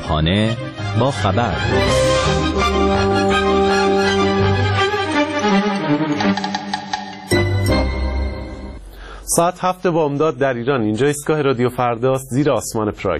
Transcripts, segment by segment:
صبحانه با خبر. ساعت 7 بامداد در ایران. اینجا ایستگاه رادیو فرداست، زیر آسمان پراگ.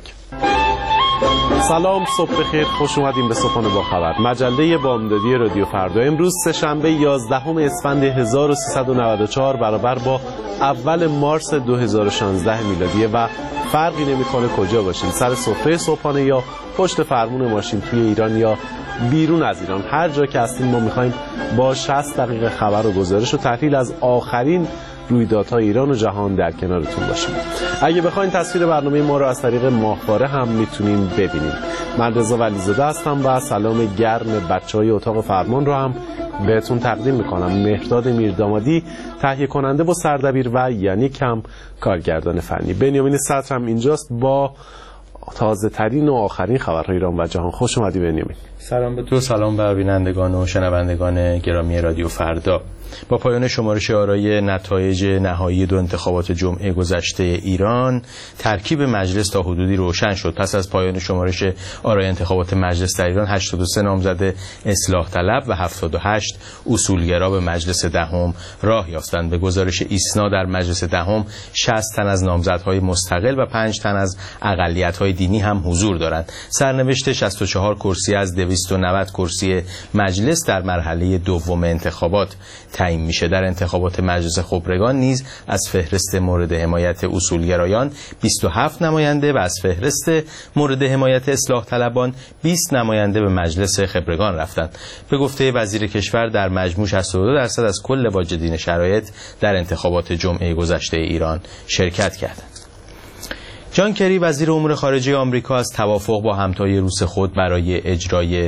سلام، صبح بخیر، خوش اومدیم به صبحانه با خبر، مجله بامدادی رادیو فردا. امروز سه‌شنبه 11 اسفند 1394 برابر با اول مارس 2016 میلادیه و فرقی نمیکنه کجا باشیم، سر سفره صبحانه یا پشت فرمون ماشین، توی ایران یا بیرون از ایران. هر جا که هستیم ما میخوایم با 60 دقیقه خبر و گزارش و تحلیل از آخرین رویدادهای ایران و جهان در کنارتون باشیم. اگه بخواین تصویر برنامه ما رو از طریق ماهواره هم میتونین ببینید. من رضا ولیزاده هستم و سلام گرم بچهای اتاق فرمان رو هم بهتون تقدیم میکنم. مهرداد میردامادی تهیه کننده با سردبیر و یانیک هم کارگردان فنی. بنیامین صدر هم اینجاست با تازه ترین و آخرین خبرهای ایران و جهان. خوش اومدی بنیامین. سلام به تو، سلام بر بینندگان و شنوندگان گرامی رادیو فردا. با پایان شمارش آرای نتایج نهایی دو انتخابات جمعه گذشته ایران، ترکیب مجلس تا حدودی روشن شد. پس از پایان شمارش آرای انتخابات مجلس در ایران، 83 نامزد اصلاح طلب و 78 اصولگرا به مجلس دهم راه یافتند. به گزارش ایسنا در مجلس دهم 60 تن از نامزدهای مستقل و 5 تن از اقلیت‌های دینی هم حضور دارند. سرنوشت 64 کرسی از 290 کرسی مجلس در مرحله دوم انتخابات تعیین میشه. در انتخابات مجلس خبرگان نیز از فهرست مورد حمایت اصولگرایان 27 نماینده و از فهرست مورد حمایت اصلاح طلبان 20 نماینده به مجلس خبرگان رفتند. به گفته وزیر کشور در مجموع 62% از کل واجدین شرایط در انتخابات جمعه گذشته ایران شرکت کردند. جان کری وزیر امور خارجه آمریکا از توافق با همتای روس خود برای اجرای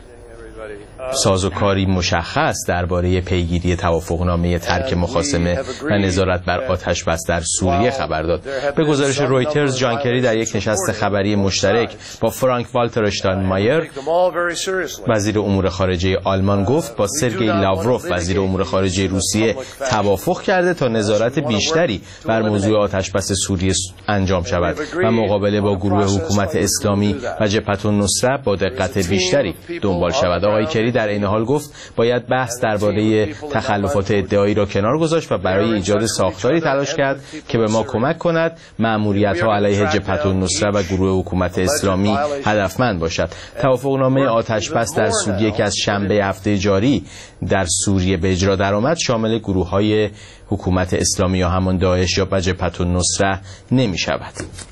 سازوکاری مشخص درباره پیگیری توافقنامه ترک مخاصمه و نظارت بر آتش بس در سوریه خبر داد. به گزارش رویترز، جان کری در یک نشست خبری مشترک با فرانک والتر اشتاینمایر وزیر امور خارجه آلمان گفت با سرگئی لاوروف وزیر امور خارجه روسیه توافق کرده تا نظارت بیشتری بر موضوع آتش بس سوریه انجام شود و مقابله با گروه حکومت اسلامی و جبهة النصره با دقت بیشتری دنبال شود. آقای کری در این حال گفت باید بحث درباره تخلفات ادعایی را کنار گذاشت و برای ایجاد ساختاری تلاش کرد که به ما کمک کند مأموریت‌ها علیه جبهة النصره و گروه حکومت اسلامی هدفمند باشد. توافقنامه آتش بس در سوریه که از شنبه هفته جاری در سوریه به اجرا درآمد شامل گروه‌های حکومت اسلامی یا همان داعش یا جبهة النصره نمی‌شود.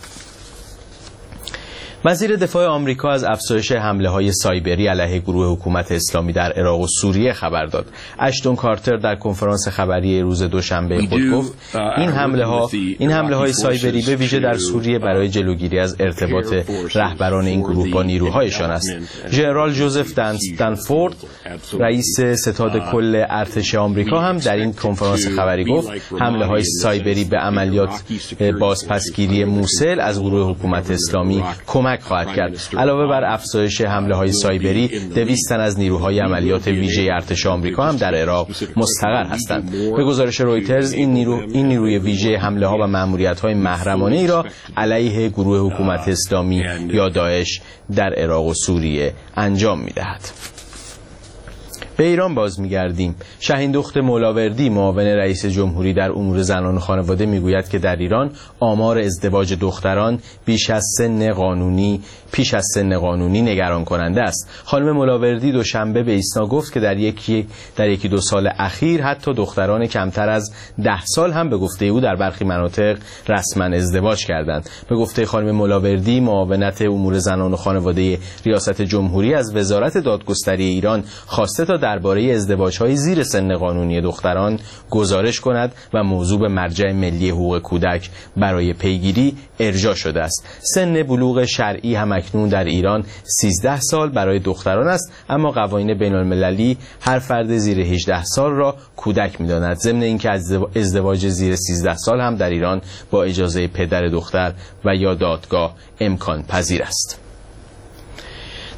وزیر دفاع آمریکا از افزایش حمله‌های سایبری علیه گروه حکومت اسلامی در عراق و سوریه خبر داد. اشتون کارتر در کنفرانس خبری روز دوشنبه خود گفت این حمله‌های سایبری به ویژه در سوریه برای جلوگیری از ارتباط رهبران این گروه با نیروهایشان است. ژنرال جوزف دنفورد رئیس ستاد کل ارتش آمریکا هم در این کنفرانس خبری گفت حمله‌های سایبری به عملیات بازپسگیری موصل از گروه حکومت اسلامی کمک خواهد کرد. علاوه بر افزایش حمله‌های سایبری، 200 تن از نیروهای عملیات ویژه ارتش آمریکا هم در عراق مستقر هستند. به گزارش رویترز این نیروی ویژه حمله‌ها و مأموریت‌های محرمانه ای را علیه گروه حکومت اسلامی یا داعش در عراق و سوریه انجام می‌دهد. به ایران باز می‌گردیم. شاهین دخت مولاوردی معاون رئیس جمهوری در امور زنان و خانواده میگوید که در ایران آمار ازدواج دختران پیش از سن قانونی نگران کننده است. خانم مولاوردی دوشنبه به ایسنا گفت که در یکی دو سال اخیر حتی دختران کمتر از 10 سال هم به گفته او در برخی مناطق رسما ازدواج کردند. به گفته خانم مولاوردی، معاونت امور زنان و خانواده ریاست جمهوری از وزارت دادگستری ایران خواسته تا درباره ازدواج‌های زیر سن قانونی دختران گزارش کند و موضوع به مرجع ملی حقوق کودک برای پیگیری ارجاع شده است. سن بلوغ شرعی هم اکنون در ایران 13 سال برای دختران است، اما قوانین بین‌المللی هر فرد زیر 18 سال را کودک می‌داند. ضمن اینکه ازدواج زیر 13 سال هم در ایران با اجازه پدر دختر و یا دادگاه امکان پذیر است.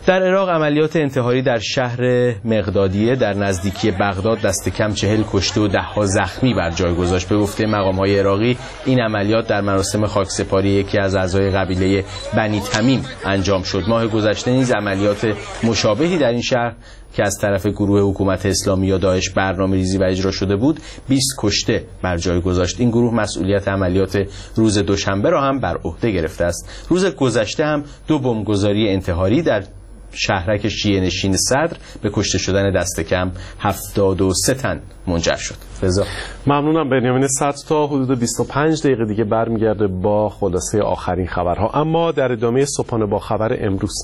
در عراق عملیات انتحاری در شهر مقدادیه در نزدیکی بغداد دست کم 40 کشته و 10 زخمی بر جای گذاشت. به گفته مقام‌های عراقی این عملیات در مراسم خاکسپاری یکی از اعضای قبیله بنی تمیم انجام شد. ماه گذشته نیز عملیات مشابهی در این شهر که از طرف گروه حکومت اسلامی یا داعش برنامه‌ریزی و اجرا شده بود 20 کشته بر جای گذاشت. این گروه مسئولیت عملیات روز دوشنبه را هم بر عهده گرفته است. روز گذشته هم 2 بمبگذاری انتحاری در شهرک شیعه نشین صدر به کشته شدن دست کم 73 تن منجر شد. رضا ممنونم بنیامین صدر. تا حدود 25 دقیقه دیگه برمیگرده با خلاصه آخرین خبرها، اما در ادامه صبحانه با خبر امروز.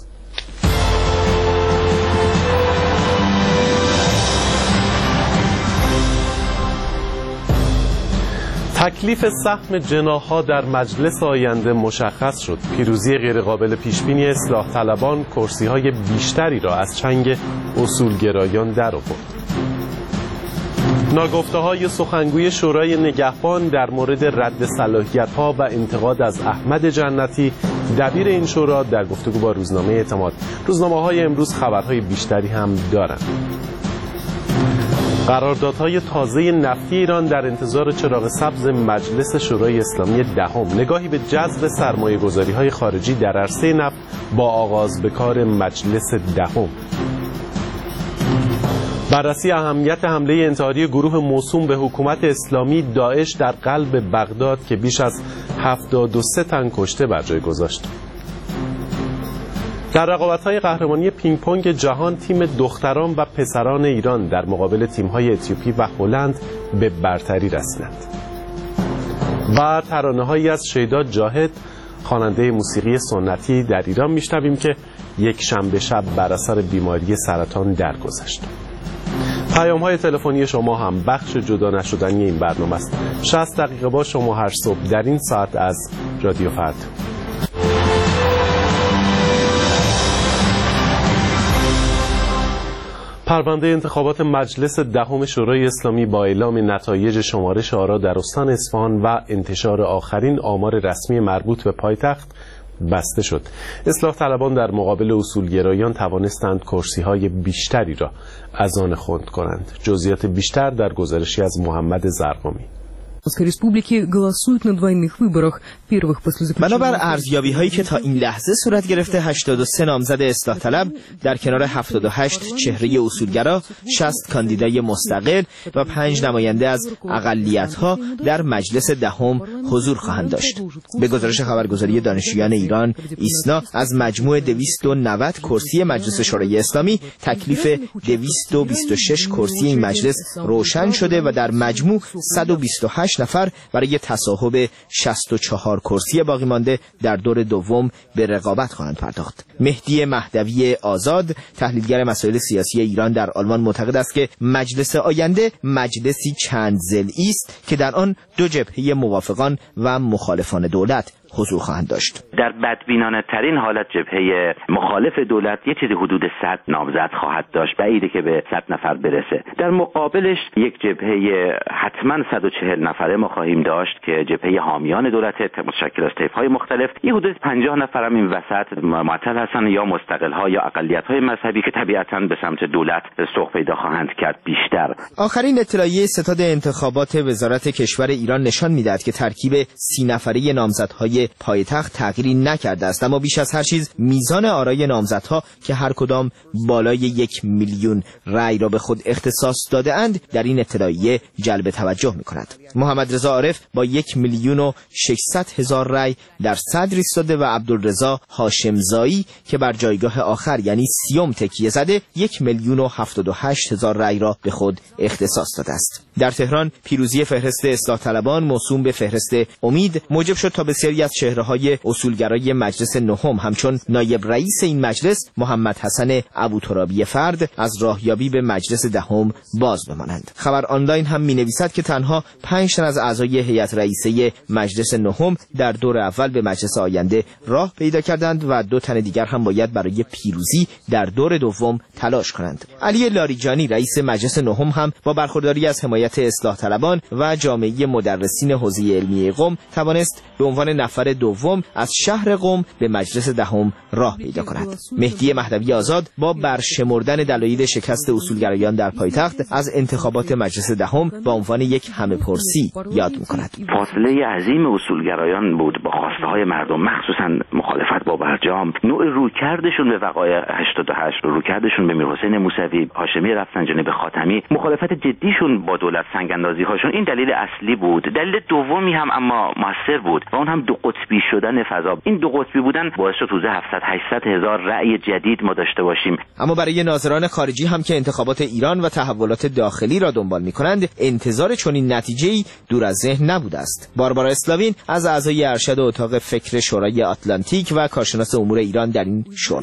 تکلیف سهم جناح‌ها در مجلس آینده مشخص شد. پیروزی غیرقابل پیشبینی اصلاح طلبان کرسی‌های بیشتری را از چنگ اصولگرایان در آورد. ناگفته‌های سخنگوی شورای نگهبان در مورد رد صلاحیت‌ها و انتقاد از احمد جنتی دبیر این شورا در گفتگو با روزنامه اعتماد. روزنامه‌های امروز خبرهای بیشتری هم دارند. قراردادهای تازه نفتی ایران در انتظار چراغ سبز مجلس شورای اسلامی دهم. نگاهی به جذب سرمایه‌گذاری‌های خارجی در عرصه نفت با آغاز به کار مجلس دهم. بررسی اهمیت حمله انتحاری گروه موسوم به حکومت اسلامی داعش در قلب بغداد که بیش از 73 تن کشته بر جای گذاشت. در رقابت‌های قهرمانی پینگ پونگ جهان تیم دختران و پسران ایران در مقابل تیم‌های اتیوپی و هلند به برتری رسیدند. و ترانه‌هایی از شیدا جاهد خواننده موسیقی سنتی در ایران میشنویم که یک شنبه شب بر اثر بیماری سرطان درگذشت. پیام‌های تلفنی شما هم بخش جدا نشدنی این برنامه است. 60 دقیقه با شما هر صبح در این ساعت از رادیو فردا. پرونده انتخابات مجلس دهم شورای اسلامی با اعلام نتایج شمارش آرا در استان اصفهان و انتشار آخرین آمار رسمی مربوط به پایتخت بسته شد. اصلاح طلبان در مقابل اصولگرایان توانستند کرسی‌های بیشتری را از آن خود کنند. جزئیات بیشتر در گزارشی از محمد زرقامی. بنابر ارزیابی هایی که تا این لحظه صورت گرفته 83 نامزد اصلاح طلب در کنار 78 چهره اصولگرا، 60 کاندیدای مستقل و 5 نماینده از اقلیت ها در مجلس دهم حضور خواهند داشت. به گزارش خبرگزاری دانشجویان ایران ایسنا از مجموع 290 کرسی مجلس شورای اسلامی تکلیف 226 کرسی این مجلس روشن شده و در مجموع 128 نفر برای تصاحب 64 کرسی باقی مانده در دور دوم به رقابت خواهند پرداخت. مهدی مهدوی آزاد، تحلیلگر مسائل سیاسی ایران در آلمان، معتقد است که مجلس آینده مجلسی چند ضلعی است که در آن 2 جبهه موافقان و مخالفان دولت حضور خواهند داشت. در بدبینانه ترین حالت جبهه مخالف دولت یه چیزی حدود 100 نامزد خواهد داشت، بعیده که به 100 نفر برسه. در مقابلش یک جبهه حتما 140 نفره ما خواهیم داشت که جبهه حامیان دولت متشکل از طیف‌های مختلف. یه حدود 50 نفر هم این وسط معطل هستن یا مستقل‌ها یا اقلیت‌های مذهبی که طبیعتاً به سمت دولت سوق پیدا خواهند کرد بیشتر. آخرین اطلاعیه ستاد انتخابات وزارت کشور ایران نشان می‌دهد که ترکیب 30 نفره نامزدهای پایتخت تغییری نکرده است، اما بیش از هر چیز میزان آرای نامزدها که هر کدام بالای 1 میلیون رأی را به خود اختصاص داده اند در این اطلاعیه جلب توجه می‌کند. محمد رضا عارف با 1,600,000 رأی در صدر ایستاده و عبدالرضا هاشمزایی که بر جایگاه آخر یعنی سیوم تکیه زده 1,078,000 رأی را به خود اختصاص داده است. در تهران پیروزی فهرست اصلاح طلبان موسوم به فهرست امید موجب شد تا بسیاری از چهره‌های اصولگرای مجلس نهم همچون نایب رئیس این مجلس محمد حسن ابوترابی فرد از راهیابی به مجلس دهم باز بمانند. خبر آنلاین هم می‌نویسد که تنها 5 تن از اعضای هیئت رئیسه مجلس نهم در دور اول به مجلس آینده راه پیدا کردند و 2 تن دیگر هم باید برای پیروزی در دور دوم تلاش کنند. علی لاریجانی رئیس مجلس نهم هم با برخورداری از حمایت اصلاح طلبان و جامعه مدرسین حوزه علمی قم توانست به عنوان نفر نفر دوم از شهر قم به مجلس دهم راه پیدا کند. مهدی مهدوی آزاد با برشمردن دلایل شکست اصولگرایان در پایتخت از انتخابات مجلس دهم به عنوان یک همه‌پرسی یاد می‌کند. فاصله عظیم اصولگرایان بود با خواسته‌های مردم، مخصوصاً مخالفت با برجام، نوع رویکردشون به وقایع 88، رویکردشون به میرحسین موسوی، هاشمی رفسنجانی، به خاتمی، مخالفت جدیشون با دولت، سنگ‌اندازی‌هاشون، این دلیل اصلی بود. دلیل دومی هم اما موثر بود و اون هم دو قطبی شدن فضا. این دو قطبی بودن باعث شد روزه 700-800 هزار رأی جدید ما داشته باشیم. اما برای ناظران خارجی هم که انتخابات ایران و تحولات داخلی را دنبال می‌کنند، انتظار چنین نتیجه‌ای دور از ذهن نبوده است. باربارا اسلاوین از اعضای ارشد اتاق فکر شورای آتلانتیک و کارشناس امور ایران در این شورا.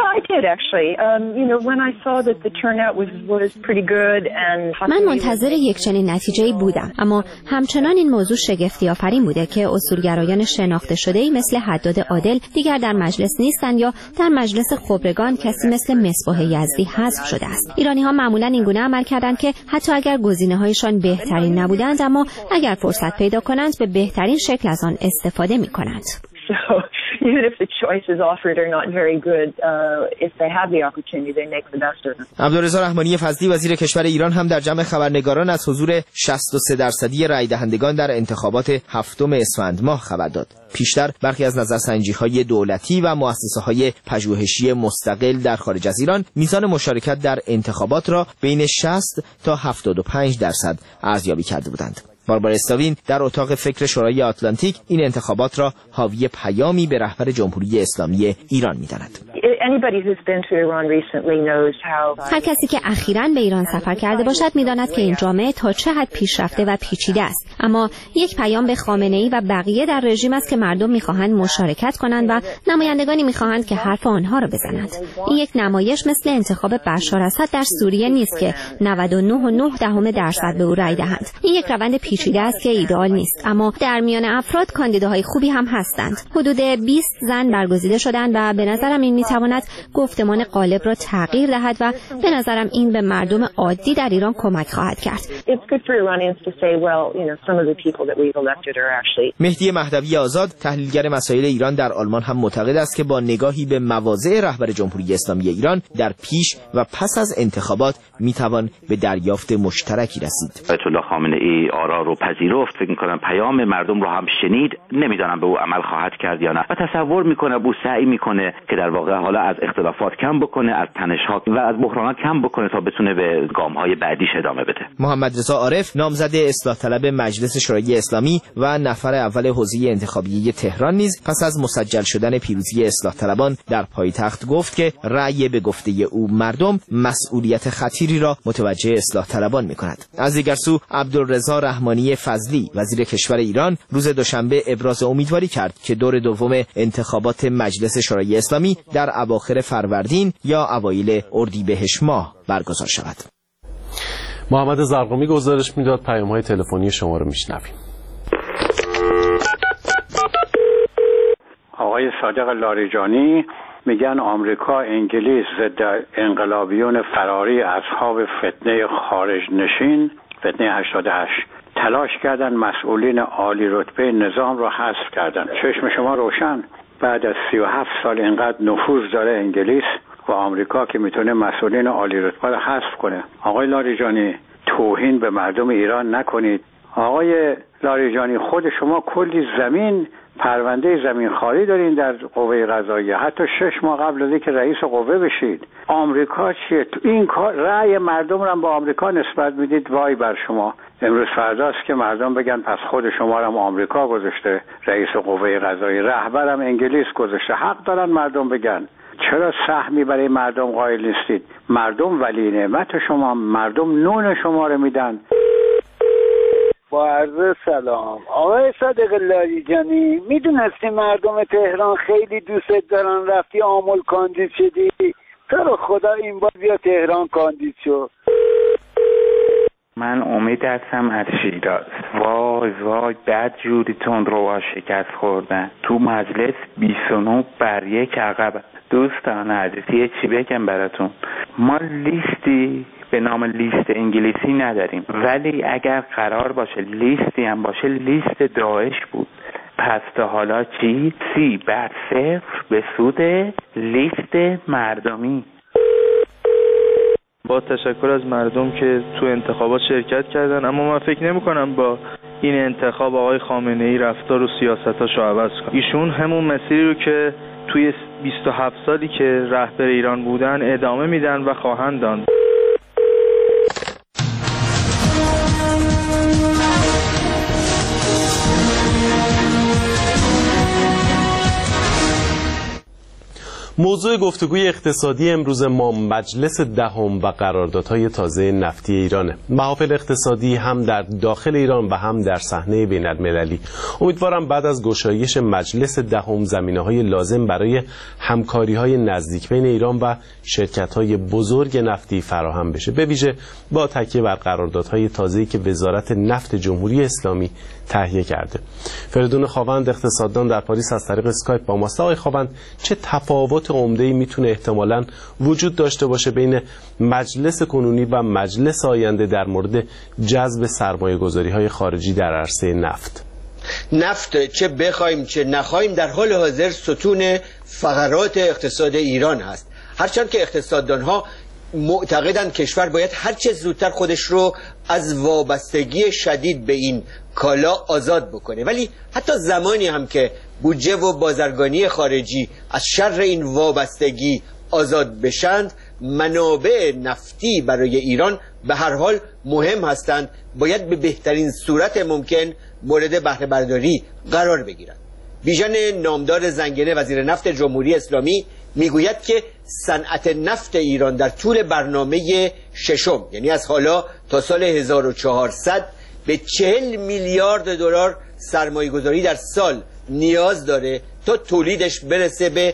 من منتظر یک چنین نتیجه‌ای بودم، اما همچنان این موضوع شگفتی آفرین بوده که اصولگرایان شناخته شده‌ای مثل حداد عادل دیگر در مجلس نیستند یا در مجلس خبرگان کسی مثل مصباح یزدی حذف شده است. ایرانی‌ها معمولاً این گونه عمل کردند که حتی اگر گزینه‌هایشان بهترین نبودند، اما اگر فرصت پیدا کنند به بهترین شکل از آن استفاده می‌کنند. Even if the choices offered are not very good, if they have the opportunity, they make the best of them. عبدالرضا رحمانی فضلی وزیر کشور ایران هم در جمع خبرنگاران از حضور 63% رای دهندگان در انتخابات 7 اسفند ماه خبر داد. پیشتر برخی از نظرسنجی‌های دولتی و مؤسسه‌های پژوهشی مستقل در خارج از ایران میزان مشارکت در انتخابات را بین 60 تا 75% ارزیابی کرده بودند. باربارا اسلاوین در اتاق فکر شورای آتلانتیک این انتخابات را حاوی پیامی به رهبر جمهوری اسلامی ایران می‌داند. هر کسی که اخیراً به ایران سفر کرده باشد می‌داند که این جامعه تا چه حد پیشرفته و پیچیده است، اما یک پیام به خامنه‌ای و بقیه در رژیم است که مردم می‌خواهند مشارکت کنند و نمایندگانی می‌خواهند که حرف آنها را بزنند. این یک نمایش مثل انتخاب بشار اسد در سوریه نیست که 99.9% به او رأی دهند. این یک روند پیچیده است که ایدئال نیست، اما در میان افراد کاندیداهای خوبی هم هستند. حدود 20 زن برگزیده شدند و به نظرم این میتواند گفتمان غالب را تغییر دهد و به نظرم این به مردم عادی در ایران کمک خواهد کرد. مهدی مهدوی آزاد تحلیلگر مسائل ایران در آلمان هم معتقد است که با نگاهی به مواضع رهبر جمهوری اسلامی ایران در پیش و پس از انتخابات میتوان به دریافت مشترکی رسید. آیت الله خامنه‌ای آرا رو پذیرفت، فکر می‌کنم پیام مردم رو هم شنید، نمیدونم به او عمل خواهد کرد یا نه و تصور میکنه او سعی میکنه که در واقع حالا از اختلافات کم بکنه، از تنش‌ها و از بحرانات کم بکنه تا بتونه به گام‌های بعدیش ادامه بده. محمد رضا عارف نامزد اصلاح طلب مجلس شورای اسلامی و نفر اول حوزه انتخابیه تهران نیز پس از مسجل شدن پیروزی اصلاح طلبان در پایتخت گفت که رأی به گفته او مردم مسئولیت خطیری را متوجه اصلاح طلبان می‌کند. از دیگر سو عبدالرضا رحمانی فضلی وزیر کشور ایران روز دوشنبه ابراز امیدواری کرد که دور دوم انتخابات مجلس شورای اسلامی در اواخر فروردین یا اوایل اردیبهشت ماه برگزار شود. محمد زرقامی گزارش میداد، پیام‌های تلفنی شما رو میشنویم. آقای صادق لاریجانی میگن آمریکا، انگلیس ضد انقلابیون فراری اصحاب فتنه خارج نشین، فتنه 88 تلاش کردن مسئولین عالی رتبه نظام رو حذف کردن. چشم شما روشن، بعد از 37 سال اینقدر نفوذ داره انگلیس و آمریکا که میتونه مسئولین عالی رتبه رو حذف کنه. آقای لاریجانی توهین به مردم ایران نکنید. آقای لاریجانی خود شما کلی زمین، پرونده زمینخواری دارین در قوه قضاییه، حتی 6 ماه قبل از اینکه رئیس قوه بشید. آمریکا چیه؟ تو این کار رأی مردم رو با آمریکا نسبت میدید. وای بر شما. امروز فرداست که مردم بگن پس خود شما رو آمریکا گذاشته رئیس قوه قضاییه، رهبرم انگلیس گذاشته. حق دارن مردم بگن. چرا سهمی برای مردم قائل نیستید؟ مردم ولی نعمت شما، مردم نون شما رو میدن. با عرض سلام آقای صادق لاریجانی، میدونستی مردم تهران خیلی دوست دارن، رفتی آمل کاندید شدی؟ تو رو خدا این بار بیا تهران کاندید شو. من امید هستم از شیراز. وای بد جوری تندرو شکست خوردن تو مجلس 29 بر 1 عقب. دوستان عزیز یه چی بگم براتون، ما لیستی به نام لیست انگلیسی نداریم، ولی اگر قرار باشه لیستی هم باشه لیست داعش بود. پس تا حالا چی؟ 30/0 به سود لیست مردمی. با تشکر از مردم که تو انتخابات شرکت کردن، اما من فکر نمی کنم با این انتخاب آقای خامنه‌ای رفتار و سیاستاشو عوض کنه. ایشون همون مسیری رو که توی 27 سالی که رهبر ایران بودن ادامه میدن و خواهند داد. موضوع گفتگوی اقتصادی امروز ما مجلس دهم و قراردادهای تازه نفتی ایرانه. محافل اقتصادی هم در داخل ایران و هم در صحنه بین‌المللی. امیدوارم بعد از گشایش مجلس دهم زمینه‌های لازم برای همکاری‌های نزدیک بین ایران و شرکت‌های بزرگ نفتی فراهم بشه، به ویژه با تکیه بر قراردادهای تازه‌ای که وزارت نفت جمهوری اسلامی تهیه کرده. فریدون خاوند اقتصاددان در پاریس از طریق اسکایپ با ماست. آقای خاوند، چه تفاوت عمده‌ای میتونه احتمالاً وجود داشته باشه بین مجلس کنونی و مجلس آینده در مورد جذب سرمایه‌گذاری‌های خارجی در عرصه نفت؟ نفت چه بخوایم چه نخوایم در حال حاضر ستون فقرات اقتصاد ایران هست. هرچند که اقتصاددان‌ها معتقدند کشور باید هر چه زودتر خودش رو از وابستگی شدید به این کالا آزاد بکنه، ولی حتی زمانی هم که بودجه و بازرگانی خارجی از شر این وابستگی آزاد بشند، منابع نفتی برای ایران به هر حال مهم هستند، باید به بهترین صورت ممکن مورد بهره برداری قرار بگیرند. بیژن نامدار زنگنه وزیر نفت جمهوری اسلامی میگوید که صنعت نفت ایران در طول برنامه ششم، یعنی از حالا تا سال 1400 به 40 میلیارد دلار سرمایه‌گذاری در سال نیاز داره تا تولیدش برسه به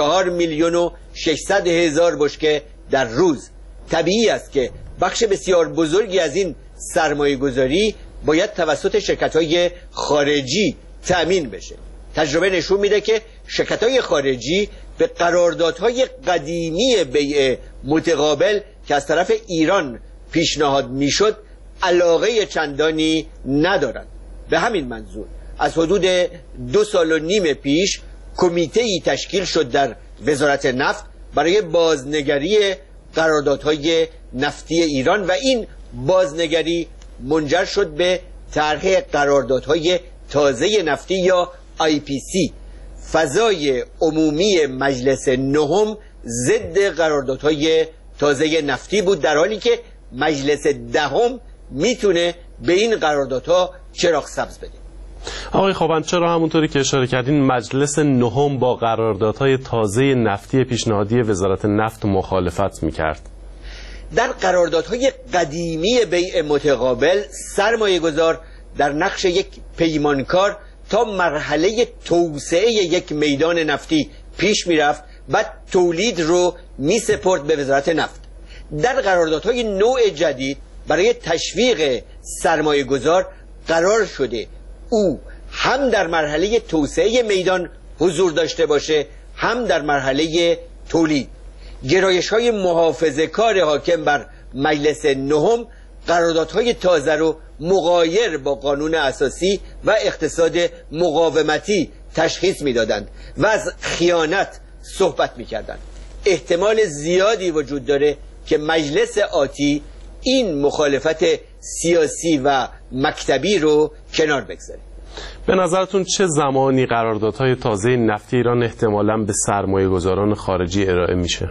4,600,000 بشکه در روز. طبیعی است که بخش بسیار بزرگی از این سرمایه‌گذاری باید توسط شرکت‌های خارجی تأمین بشه. تجربه نشون میده که شرکت‌های خارجی به قراردادهای قدیمی بیع متقابل که از طرف ایران پیشنهاد میشد علاقه چندانی ندارند. به همین منظور از حدود 2.5 سال پیش کمیته‌ای تشکیل شد در وزارت نفت برای بازنگری قراردادهای نفتی ایران و این بازنگری منجر شد به طرح قراردادهای تازه نفتی یا IPC. فضای عمومی مجلس نهم ضد قراردادهای تازه نفتی بود، در حالی که مجلس دهم میتونه به این قراردادها چراغ سبز بده. آقای خاوند، چرا همونطوری که اشاره کردین مجلس نهم با قراردادهای تازه نفتی پیشنهادی وزارت نفت مخالفت میکرد؟ در قراردادهای قدیمی بیع متقابل سرمایه‌گذار در نقش یک پیمانکار تا مرحله توسعه یک میدان نفتی پیش میرفت و تولید رو میسپرد به وزارت نفت. در قراردادهای نوع جدید برای تشویق سرمایه‌گذار قرار شده او هم در مرحله توسعه میدان حضور داشته باشه، هم در مرحله تولید. گرایش‌های محافظه‌کار حاکم بر مجلس نهم قراردادهای تازه رو مغایر با قانون اساسی و اقتصاد مقاومتی تشخیص میدادند و از خیانت صحبت میکردند. احتمال زیادی وجود داره که مجلس آتی این مخالفت سیاسی و مکتبی رو کنار بگذاره. به نظرتون چه زمانی قراردادهای تازه نفتی ایران احتمالاً به سرمایه‌گذاران خارجی ارائه میشه؟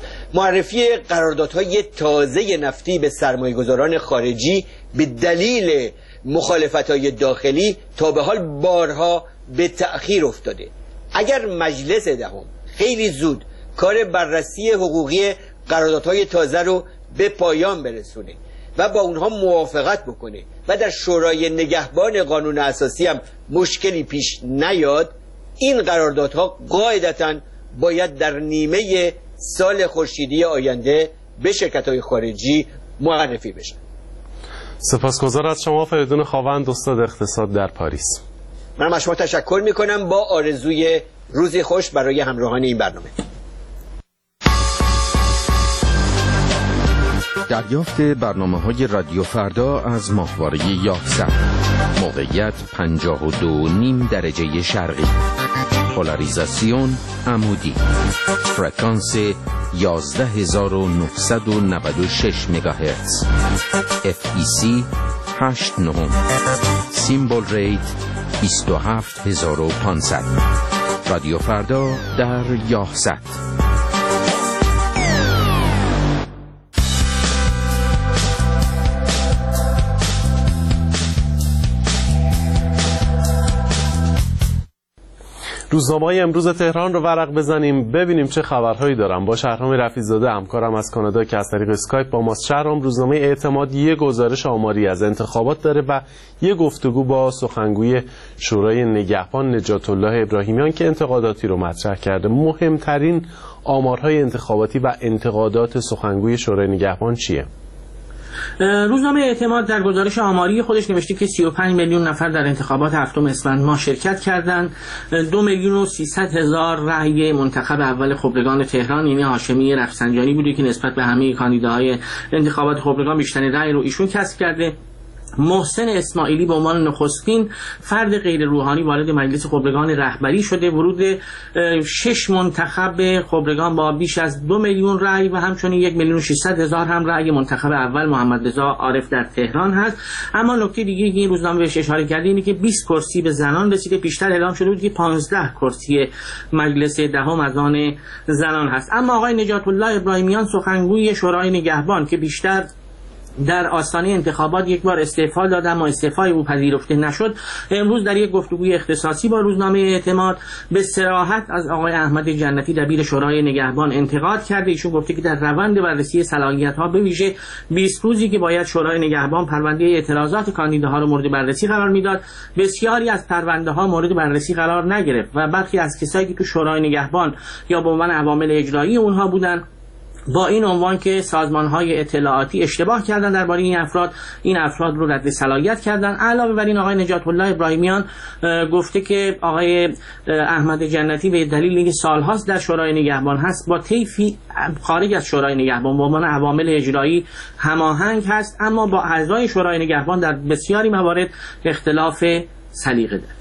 معرفی قراردادهای تازه نفتی به سرمایه‌گذاران خارجی به دلیل مخالفت‌های داخلی تا به حال بارها به تأخیر افتاده. اگر مجلس دهم خیلی زود کار بررسی حقوقی قراردادهای تازه رو به پایان برسونه و با اونها موافقت بکنه و در شورای نگهبان قانون اساسی هم مشکلی پیش نیاد، این قراردادها قاعدتاً باید در نیمه سال خورشیدی آینده به شرکت‌های خارجی معرفی بشن. سپاسگزار از شما فریدون خاوند، استاد اقتصاد در پاریس. من از شما تشکر میکنم با آرزوی روزی خوش برای همراهان این برنامه. دریافت برنامه‌های رادیو فردا از ماهواره یاهصد. موقعیت 52.5 درجه شرقی. پولاریزاسیون عمودی. فرکانس 11996 مگاهرتز. FEC 89. سیمبل ریت 27500. رادیو فردا در یاهصد. روزنامه‌های امروز تهران رو ورق بزنیم ببینیم چه خبرهایی دارن. با شهرام رفیع‌زاده همکارم از کانادا که از طریق اسکایپ با ماست. شهرام، روزنامه اعتماد یک گزارش آماری از انتخابات داره و یک گفتگو با سخنگوی شورای نگهبان نجات الله ابراهیمیان که انتقاداتی رو مطرح کرده. مهمترین آمارهای انتخاباتی و انتقادات سخنگوی شورای نگهبان چیه؟ روزنامه اعتماد در گزارش آماری خودش نوشته که 35 میلیون نفر در انتخابات هفتم اسفند ماه شرکت کردند. 2,300,000 رأی منتخب اول خبرگان تهران یعنی هاشمی رفسنجانی بوده که نسبت به همه کاندیداهای انتخابات خبرگان بیشترین رأی رو ایشون کسب کرده. محسن اسماعیلی به عنوان نخستین فرد غیر روحانی وارد مجلس خبرگان رهبری شده. ورود 6 منتخب خبرگان با بیش از 2 میلیون رأی و همچنین 1,600,000 هم رأی منتخب اول محمد رضا عارف در تهران هست. اما نکته دیگه که این روزنامه بهش اشاره کرده اینه که 20 کرسی به زنان رسیده. پیشتر اعلام شده بود که 15 کرسی مجلس دهم از آن زنان هست. اما آقای نجات الله ابراهیمیان سخنگوی شورای نگهبان که بیشتر در آستانه انتخابات یک بار استعفا داد اما استعفای او پذیرفته نشد، امروز در یک گفتگوی اختصاصی با روزنامه اعتماد به صراحت از آقای احمد جنتی دبیر شورای نگهبان انتقاد کرده. ایشون گفته که در روند بررسی صلاحیت‌ها به ویژه 20 روزی که باید شورای نگهبان پرونده اعتراضات کاندیداها را مورد بررسی قرار میداد، بسیاری از پرونده‌ها مورد بررسی قرار نگرفت و برخی از کسایی که تو شورای نگهبان یا به عنوان عوامل اجرایی اونها بودن با این عنوان که سازمان‌های اطلاعاتی اشتباه کردن درباره این افراد رو رد صلاحیت کردن. علاوه بر این آقای نجات الله ابراهیمیان گفته که آقای احمد جنتی به دلیل اینکه سال‌هاست در شورای نگهبان هست با طیفی خارج از شورای نگهبان به عنوان عوامل اجرایی هماهنگ هست، اما با اعضای شورای نگهبان در بسیاری موارد اختلاف سلیقه دارد.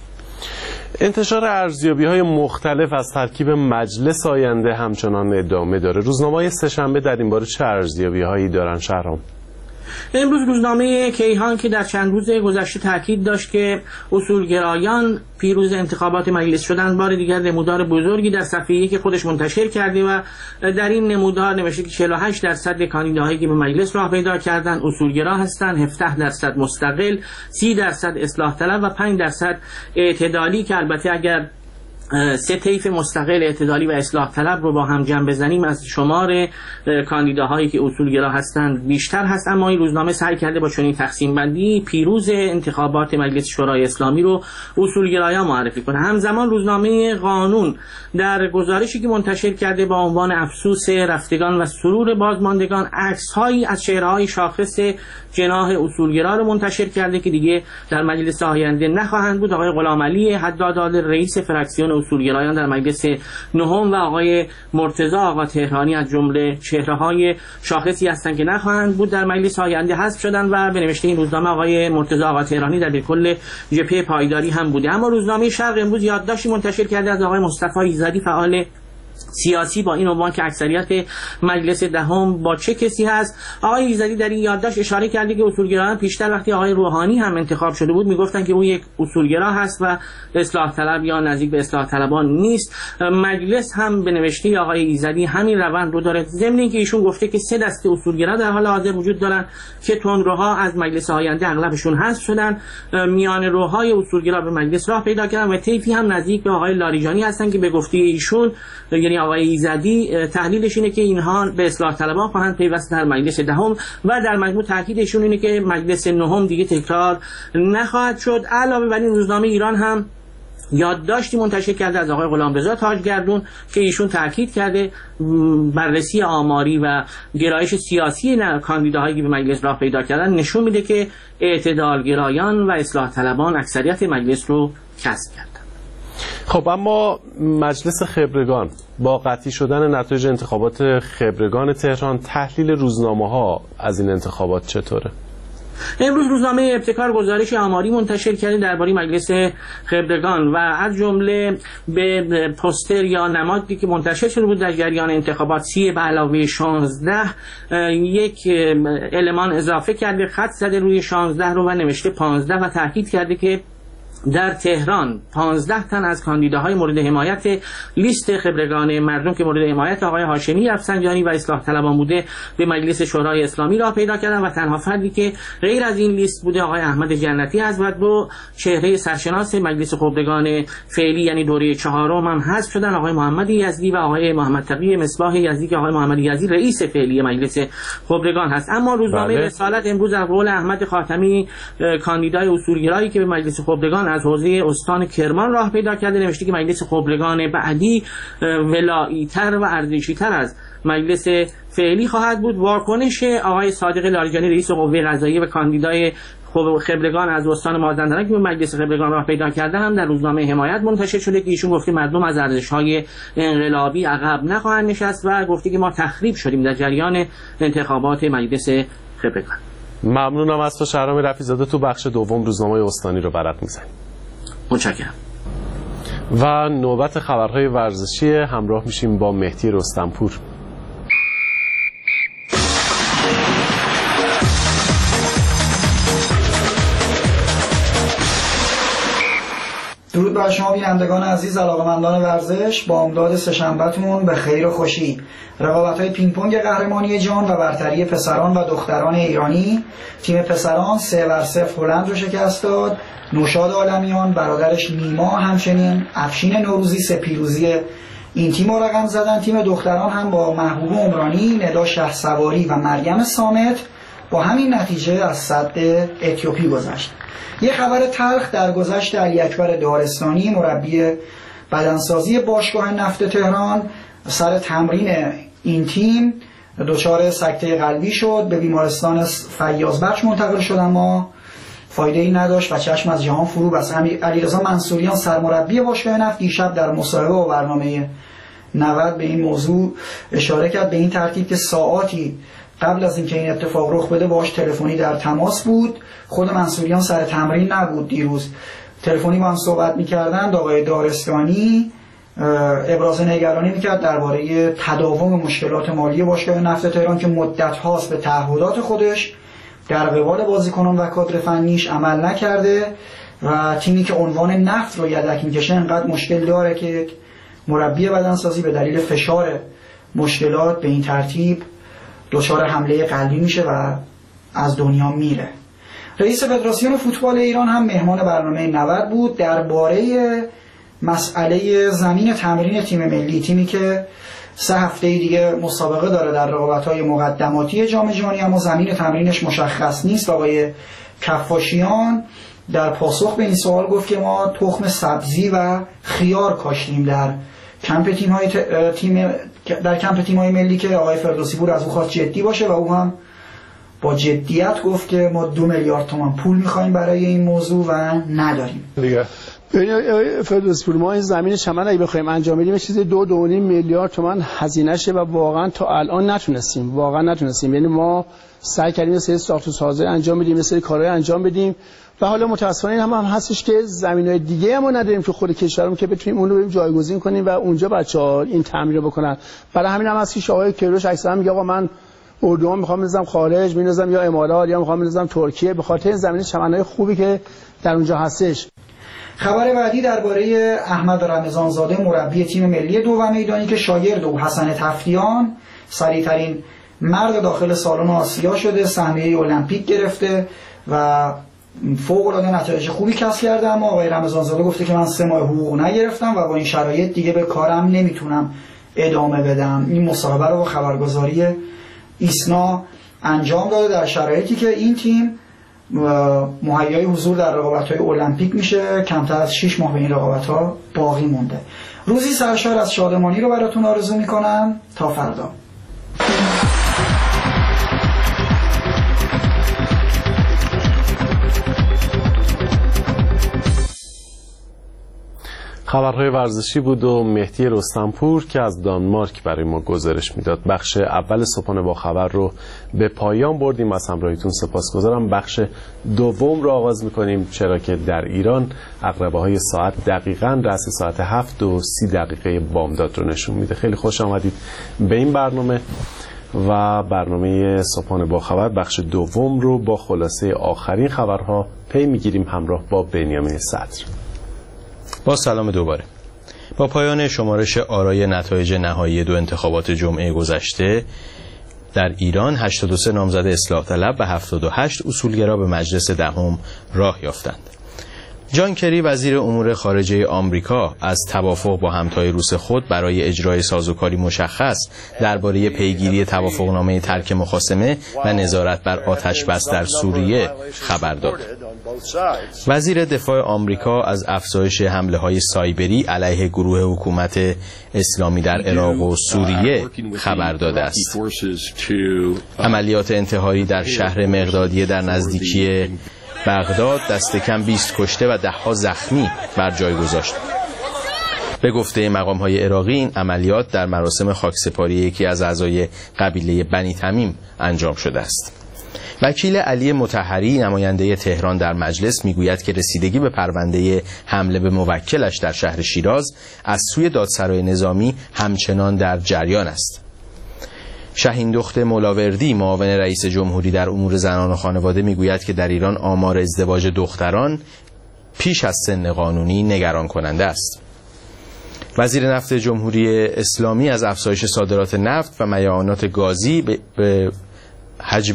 انتشار ارزیابی‌های مختلف از ترکیب مجلس آینده همچنان ادامه داره. روزنامه‌های سه‌شنبه در این باره چه ارزیابی‌هایی دارن شهرام؟ امروز روزنامه کیهان که در چند روز گذشته تاکید داشت که اصولگرایان پیروز انتخابات مجلس شدن، بار دیگر نمودار بزرگی در صفحه‌ای که خودش منتشر کرده و در این نمودار نوشته که 48% کاندیداهایی که به مجلس راه پیدا کردن اصولگرا هستند، 17% مستقل، 30% اصلاح طلب و 5% اعتدالی که البته اگر سه طیف مستقل، اعتدالی و اصلاح طلب رو با هم جمع بزنیم از شمار کاندیداهایی که اصولگرا هستند بیشتر هست. اما این روزنامه سعی کرده با چنین تقسیم بندی پیروز انتخابات مجلس شورای اسلامی رو اصولگرایان معرفی کنه. همزمان روزنامه قانون در گزارشی که منتشر کرده با عنوان افسوس رفتگان و سرور بازماندگان عکس‌هایی از چهره‌های شاخص جناح اصولگرا رو منتشر کرده که دیگه در مجلس آینده نخواهند بود. آقای غلامعلی حداد رئیس فراکسیون اصولگرایان در مجلس نهم و آقای مرتضی آقا تهرانی از جمله چهره‌های شاخصی هستند که نخواهند بود در مجلس آینده حذف شدن و به نوشته این روزنامه آقای مرتضی آقا تهرانی در کل جبهه پایداری هم بوده. اما روزنامه شرق امروز یادداشتی منتشر کرده از آقای مصطفی ایزدی فعال سیاسی با این عنوان که اکثریت مجلس دهم با چه کسی هست. آقای ایزدی در این یادداشت اشاره کرده که اصولگرایان پیشتر وقتی آقای روحانی هم انتخاب شده بود میگفتن که او یک اصولگرا هست و اصلاح طلب یا نزدیک به اصلاح طلبان نیست. مجلس هم به نوشته آقای ایزدی همین روند رو داره، ضمن اینکه ایشون گفته که سه دسته اصولگرا در حال حاضر وجود دارن که تندروها از مجلس آینده اغلبشون حذف شدن، میان روهای اصولگرا به مجلس راه پیدا کردن و طیفی هم نزدیک به آقای لاریجانی هستن که به گفته ایشون یعنی آقای ایزدی تحلیلش اینه که اینها به اصلاح طلبان خواهند پیوست در مجلس دهم و در مجموع تاکیدشون اینه که مجلس نهم دیگه تکرار نخواهد شد. علاوه بر این روزنامه ایران هم یادداشتی منتشر کرده از آقای غلامرضا تاجگردون که ایشون تاکید کرده بررسی آماری و گرایش سیاسی کاندیداهایی که به مجلس راه پیدا کردن نشون میده که اعتدالگرایان و اصلاح طلبان اکثریت مجلس رو کسب کردن. خب اما مجلس خبرگان با قطعی شدن نتایج انتخابات خبرگان تهران، تحلیل روزنامه‌ها از این انتخابات چطوره؟ امروز روزنامه ابتکار گزارش آماری منتشر کرده درباره مجلس خبرگان و از جمله به پوستر یا نمادی که منتشر شده بود در جریان انتخابات 30 به علاوه 16 یک المان اضافه کرده، خط زده روی 16 رو و نوشته 15 و تاکید کرده که در تهران 15 تن از کاندیداهای مورد حمایت لیست خبرگان مردم که مورد حمایت آقای هاشمی رفسنجانی و اصلاح طلبان بوده به مجلس شورای اسلامی راه پیدا کردن و تنها فردی که غیر از این لیست بوده آقای احمد جنتی است و دو چهره سرشناس مجلس خبرگان فعلی یعنی دوره چهارم هم حذف شدن، آقای محمد یزدی و آقای محمد تقی مصباح یزدی که آقای محمد یزدی رئیس فعلی مجلس خبرگان هست. اما روزنامه رسالت امروز از قول احمد خاتمی کاندیدای اصولگرایی که به مجلس خبرگان از حوزه استان کرمان راه پیدا کرده نوشته که مجلس خبرگان بعدی ولایی‌تر و ارزشی‌تر از مجلس فعلی خواهد بود. واکنش آقای صادق لاریجانی رئیس قوه قضاییه و کاندیدای خبرگان از استان مازندران که به مجلس خبرگان راه پیدا کرده هم در روزنامه حمایت منتشر شده که ایشون گفته مردم از ارزش‌های انقلابی عقب نخواهند نشست و گفته که ما تخریب شدیم در جریان انتخابات مجلس خبرگان. ممنونم از تو شهرام رفیع‌زاده. تو بخش دوم روزنامه استانی رو برات می‌زنیم. متشکرم. و نوبت خبرهای ورزشی همراه میشیم با مهدی رستمپور. درود بر شما بینندگان عزیز، علاقه‌مندان ورزش. با امداد سه‌شنبه‌تون به خیر و خوشی. رقابت‌های پینگ پونگ قهرمانی جهان و برتری پسران و دختران ایرانی، تیم پسران 3-0 هلند رو شکست داد. نوشاد عالمیان، برادرش نیما، همچنین افشین نوروزی 3 پیروزی این تیم رو رقم زدن. تیم دختران هم با محبوب عمرانی، ندا شهسواری و مریم صامت با همین نتیجه از سد اتیوپی گذشت. یه خبر تلخ در گذشت علی اکبر دارستانی، مربی بدنسازی باشگاه نفت تهران، سر تمرین این تیم دچار سکته قلبی شد، به بیمارستان فیاضبخش منتقل شد اما فایده‌ای نداشت و چشم از جهان فرو بست. علیرضا منصوریان سرمربی باشگاه نفت دیشب در مصاحبه با برنامه 90 به این موضوع اشاره کرد، به این ترتیب که ساعاتی قبل از اینکه این اتفاق رخ بده باهاش تلفنی در تماس بود. خود منصوریان سر تمرین نبود، دیروز تلفنی با هم صحبت می‌کردند. آقای دارستانی ابراز نگرانی می‌کرد درباره تداوم مشکلات مالی باشگاه نفت تهران که مدت‌هاست به تعهدات خودش در قبال بازیکنان و کادر فنیش عمل نکرده و تیمی که عنوان نفت رو یدک می‌کشه انقدر مشکل داره که مربی بدنسازی به دلیل فشار مشکلات به این ترتیب دچار حمله قلبی میشه و از دنیا میره. رئیس فدراسیون فوتبال ایران هم مهمان برنامه 90 بود درباره مسئله زمین تمرین تیم ملی، تیمی که 3 هفته دیگه مسابقه داره در رقابت‌های مقدماتی جام جهانی اما زمین تمرینش مشخص نیست. آقای کفاشیان در پاسخ به این سوال گفت که ما تخم سبزی و خیار کاشتیم در کمپ تیم‌های ملی که آقای فردوسی پور از او خواست جدی باشه و او هم با جدیت گفت که ما 2 میلیارد تومان پول می‌خوایم برای این موضوع و نداریم. دیگه فردوسی پور ما این زمین چمن اگه بخوایم انجام بدیم چیزی 2.5 میلیارد تومان هزینه شه و واقعا تا الان نتونستیم. یعنی ما سعی کردیم یه سری ساخت و سازی انجام بدیم، یه سری کارهای انجام بدیم و حالا متأسفانه این هم هستش که زمین‌های دیگه هم نداریم تو خود کشورمون که بتونیم اون رو جایگزین کنیم و اونجا بچه‌ها این تمرین رو بکنن. برای همین هم هست که آقای کیروش اکثرا میگه آقا من اردوان میخوام بزنم خارج، می‌نازم یا امارات یا میخوام بزنم ترکیه به خاطر زمین چمن‌های خوبی که در اونجا هستش. خبر بعدی درباره احمد رمضانزاده مربی تیم ملی دو میدانی که شاگرد او حسن تفتیان سریع‌ترین مرد داخل سالن آسیا شده، سهمیه المپیک گرفته و فوق‌العاده نتایج خوبی کسب کرده. اما آقای رمضانزاده گفته که من 3 ماه حقوق نگرفتم و با این شرایط دیگه به کارم نمیتونم ادامه بدم. این مصاحبه رو با خبرگزاری ایسنا انجام داده در شرایطی که این تیم مهیای حضور در رقابت‌های المپیک میشه. کمتر از 6 ماه به این رقابت‌ها باقی مونده. روزی سرشار از شادمانی رو براتون آرزو میکنم. تا فردا. خبرهای ورزشی بود و مهدی رستمپور که از دانمارک برای ما گزارش میداد. بخش اول صبحانه با خبر رو به پایان بردیم. از همراهیتون سپاسگزارم. بخش دوم رو آغاز میکنیم، چرا که در ایران عقربه‌های ساعت دقیقاً رأس ساعت 7:30 بامداد رو نشون میده. خیلی خوش آمدید به این برنامه و برنامه صبحانه با خبر بخش دوم رو با خلاصه آخرین خبرها پی میگیریم همراه با بنیامین صدر. با سلام دوباره. با پایان شمارش آرای نتایج نهایی 2 انتخابات جمعه گذشته در ایران 83 نامزد اصلاح طلب و 78 اصولگرا به مجلس دهم راه یافتند. جان کری وزیر امور خارجه آمریکا از توافق با همتای روس خود برای اجرای سازوکاری مشخص درباره پیگیری توافقنامه ترک مخاصمه و نظارت بر آتش بس در سوریه خبر داد. وزیر دفاع آمریکا از افزایش حمله‌های سایبری علیه گروه حکومت اسلامی در عراق و سوریه خبر داده است. عملیات انتحاری در شهر مقدادیه در نزدیکی بغداد دست کم 20 کشته و 10 زخمی بر جای گذاشت. به گفته مقام‌های عراقی این عملیات در مراسم خاکسپاری یکی از اعضای قبیله بنی تمیم انجام شده است. وکیل علی مطهری نماینده تهران در مجلس میگوید که رسیدگی به پرونده حمله به موکلش در شهر شیراز از سوی دادسرای نظامی همچنان در جریان است. شاهین دخت مولاوردی معاون رئیس جمهوری در امور زنان و خانواده میگوید که در ایران آمار ازدواج دختران پیش از سن قانونی نگران کننده است. وزیر نفت جمهوری اسلامی از افزایش صادرات نفت و میعانات گازی به حجم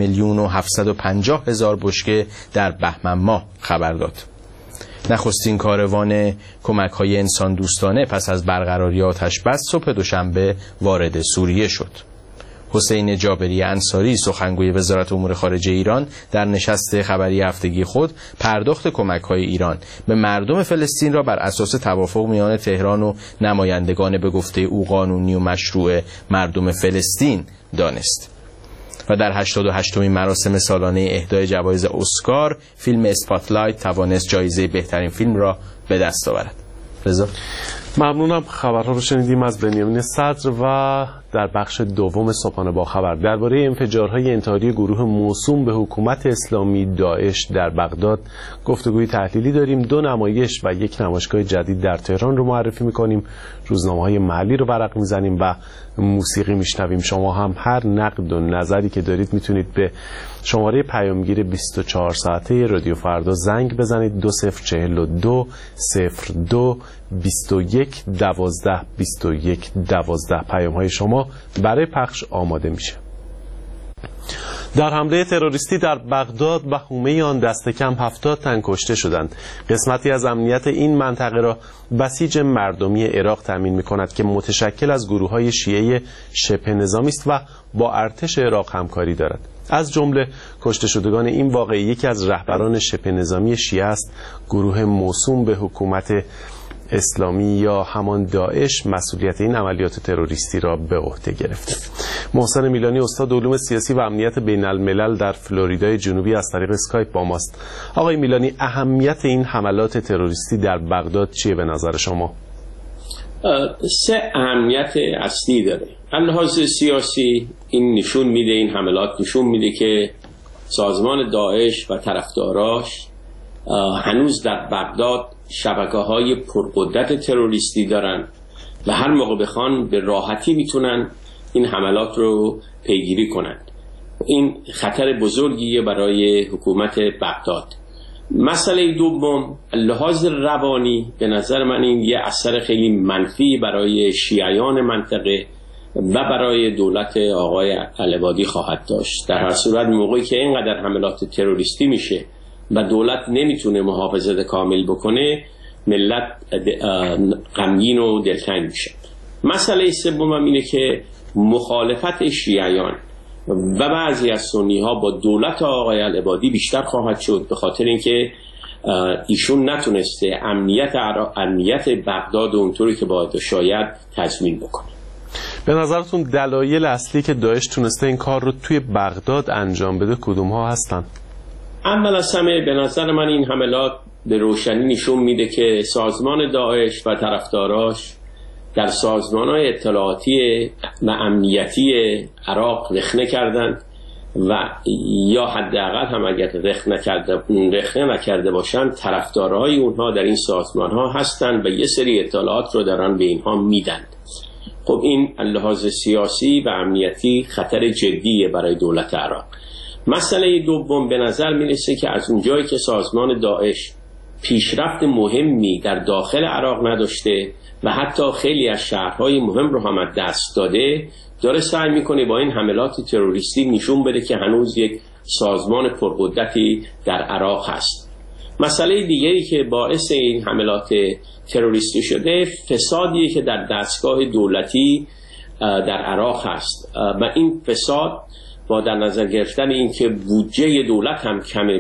1,750,000 بشکه در بهمن ماه خبر داد. نخستین کاروان کمک‌های انسان دوستانه پس از برقراری آتش بس صبح دوشنبه وارد سوریه شد. حسین جابری انصاری سخنگوی وزارت امور خارجه ایران در نشست خبری هفتگی خود پرداخت کمک‌های ایران به مردم فلسطین را بر اساس توافق میان تهران و نمایندگان به گفته او قانونی و مشروع مردم فلسطین دانست. و در 88مین مراسم سالانه اهدای جوایز اسکار فیلم اسپاتلایت توانست جایزه بهترین فیلم را به دست آورد. رضا ممنونم. خبرها رو شنیدیم از بنیامین صدر و در بخش دوم صبحانه با خبر درباره انفجارهای انتحاری گروه موسوم به حکومت اسلامی داعش در بغداد گفتگوی تحلیلی داریم. 2 نمایش و 1 نمایشگاه جدید در تهران رو معرفی می‌کنیم. روزنامه‌های محلی رو ورق می‌زنیم و موسیقی میشنویم. شما هم هر نقد و نظری که دارید میتونید به شماره پیامگیر 24 ساعته رادیو فردا زنگ بزنید. 2042 02 21 12 21 12. پیام‌های شما برای پخش آماده میشه. در حمله تروریستی در بغداد و حومه آن دست کم 70 تن کشته شدند. قسمتی از امنیت این منطقه را بسیج مردمی عراق تامین می‌کند که متشکل از گروه‌های شیعه شبه نظامی است و با ارتش عراق همکاری دارد. از جمله کشته شدگان این واقعه یکی از رهبران شبه نظامی شیعه است. گروه موسوم به حکومت اسلامی یا همان داعش مسئولیت این عملیات تروریستی را به عهده گرفته. محسن میلانی استاد علوم سیاسی و امنیت بین الملل در فلوریدای جنوبی از طریق اسکایپ با ماست. آقای میلانی، اهمیت این حملات تروریستی در بغداد چیه به نظر شما؟ 3 اهمیت اصلی داره. از لحاظ سیاسی این نشون میده، این حملات نشون میده که سازمان داعش و طرفداراش هنوز در بغداد شبکه‌های پرقدرت تروریستی دارن و هر موقع بخوان به راحتی میتونن این حملات رو پیگیری کنند. این خطر بزرگیه برای حکومت بغداد. مسئله دوم، لحاظ روانی به نظر من این یه اثر خیلی منفی برای شیعیان منطقه و برای دولت آقای العبادی خواهد داشت. در هر صورت موقعی که اینقدر حملات تروریستی میشه و دولت نمیتونه محافظت کامل بکنه، ملت غمگین و دلتنگ میشه. مسئله سوم اینه که مخالفت شیعیان و بعضی از سنی ها با دولت آقای العبادی بیشتر خواهد شد، به خاطر اینکه ایشون نتونسته امنیت بغداد اونطوری که باید شاید تضمین بکنه. به نظرتون دلایل اصلی که داعش تونسته این کار رو توی بغداد انجام بده کدوم ها هستن؟ اول از همه به نظر من این حملات به روشنی نشون میده که سازمان داعش و طرفداراش در سازمان‌های اطلاعاتی و امنیتی عراق رخنه کردند و یا حداقل هم اگر رخنه نکرده باشند طرفدارای اونها در این سازمان‌ها هستند و یه سری اطلاعات رو دارن به اینها میدن. خب این لحاظ سیاسی و امنیتی خطر جدیه برای دولت عراق. مسئله دوم به نظر میرسه که از اونجایی که سازمان داعش پیشرفت مهمی در داخل عراق نداشته و حتی خیلی از شهرهای مهم رو هم از دست داده، داره سعی میکنه با این حملات تروریستی نشون بده که هنوز یک سازمان پرقدرتی در عراق هست. مسئله دیگری که باعث این حملات تروریستی شده فسادیه که در دستگاه دولتی در عراق هست و این فساد با در نظر گرفتن اینکه بودجه دولت هم کمه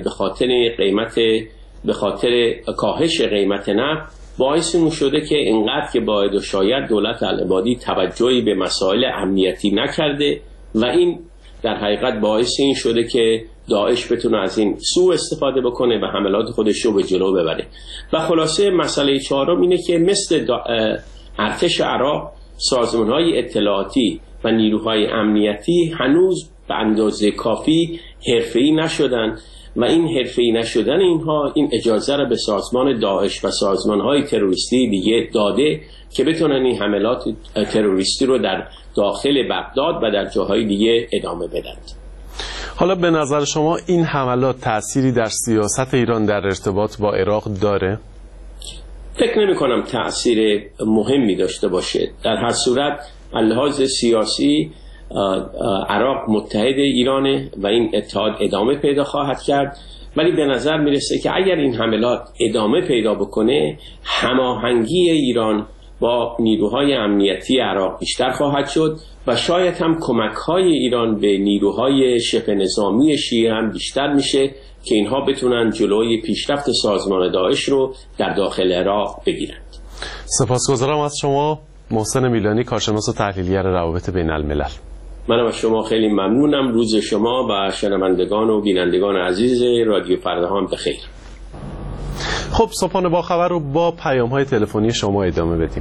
به خاطر کاهش قیمت نفت باعث این شده که اینقدر که باید و شاید دولت العبادی توجهی به مسائل امنیتی نکرده و این در حقیقت باعث این شده که داعش بتونه از این سوء استفاده بکنه و حملات خودش رو به جلو ببره. و خلاصه مسئله چهارم اینه که مثل ارتش عراق سازمان‌های اطلاعاتی و نیروهای امنیتی هنوز به اندازه کافی حرفه‌ای نشدن و این حرفه‌ای نشدن اینها این اجازه را به سازمان داعش و سازمان‌های تروریستی دیگه داده که بتونن این حملات تروریستی رو در داخل بغداد و در جاهای دیگه ادامه بدن. حالا به نظر شما این حملات تأثیری در سیاست ایران در ارتباط با عراق داره؟ فکر نمی کنم تأثیر مهمی داشته باشه. در هر صورت لحاظ سیاسی عراق متحد ایرانه و این اتحاد ادامه پیدا خواهد کرد، ولی به نظر میرسه که اگر این حملات ادامه پیدا بکنه هماهنگی ایران با نیروهای امنیتی عراق بیشتر خواهد شد و شاید هم کمک‌های ایران به نیروهای شبه نظامی شیعه هم بیشتر میشه که اینها بتونن جلوی پیشرفت سازمان داعش رو در داخل عراق بگیرند. سپاسگزارم از شما محسن میلانی، کارشناس و تحلیلگر روابط بین الملل. منم از شما خیلی ممنونم. روز شما و شنوندگان و بینندگان عزیز رادیو فردا هم بخیر. خب صبحانه با خبر رو با پیام‌های تلفنی شما ادامه بدیم.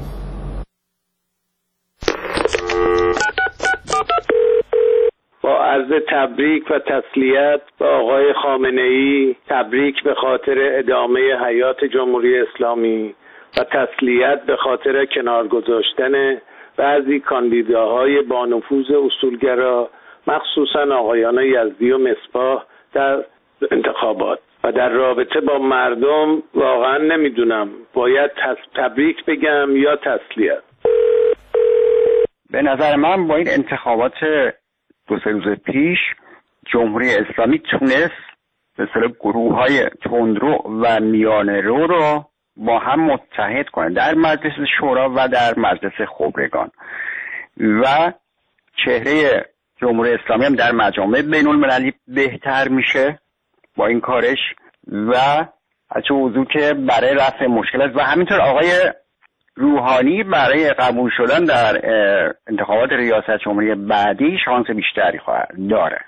با عرض تبریک و تسلیت به آقای خامنه‌ای، تبریک به خاطر ادامه حیات جمهوری اسلامی و تسلیت به خاطر کنار گذاشتن بعضی کاندیداهای با نفوذ اصولگرا، مخصوصا آقایان یزدی و مصباح در انتخابات. و در رابطه با مردم واقعا نمیدونم باید تبریک بگم یا تسلیت. به نظر من با این انتخابات 2-3 روز پیش جمهوری اسلامی تونست به اصطلاح گروه‌های تندرو و میانه رو با هم متحد کنه در مجلس شورا و در مجلس خبرگان و چهره جمهوری اسلامی هم در مجامع بین المللی بهتر میشه با این کارش و از چه موضوع که برای رفع مشکل است و همینطور آقای روحانی برای قبول شدن در انتخابات ریاست جمهوری بعدی شانس بیشتری داره.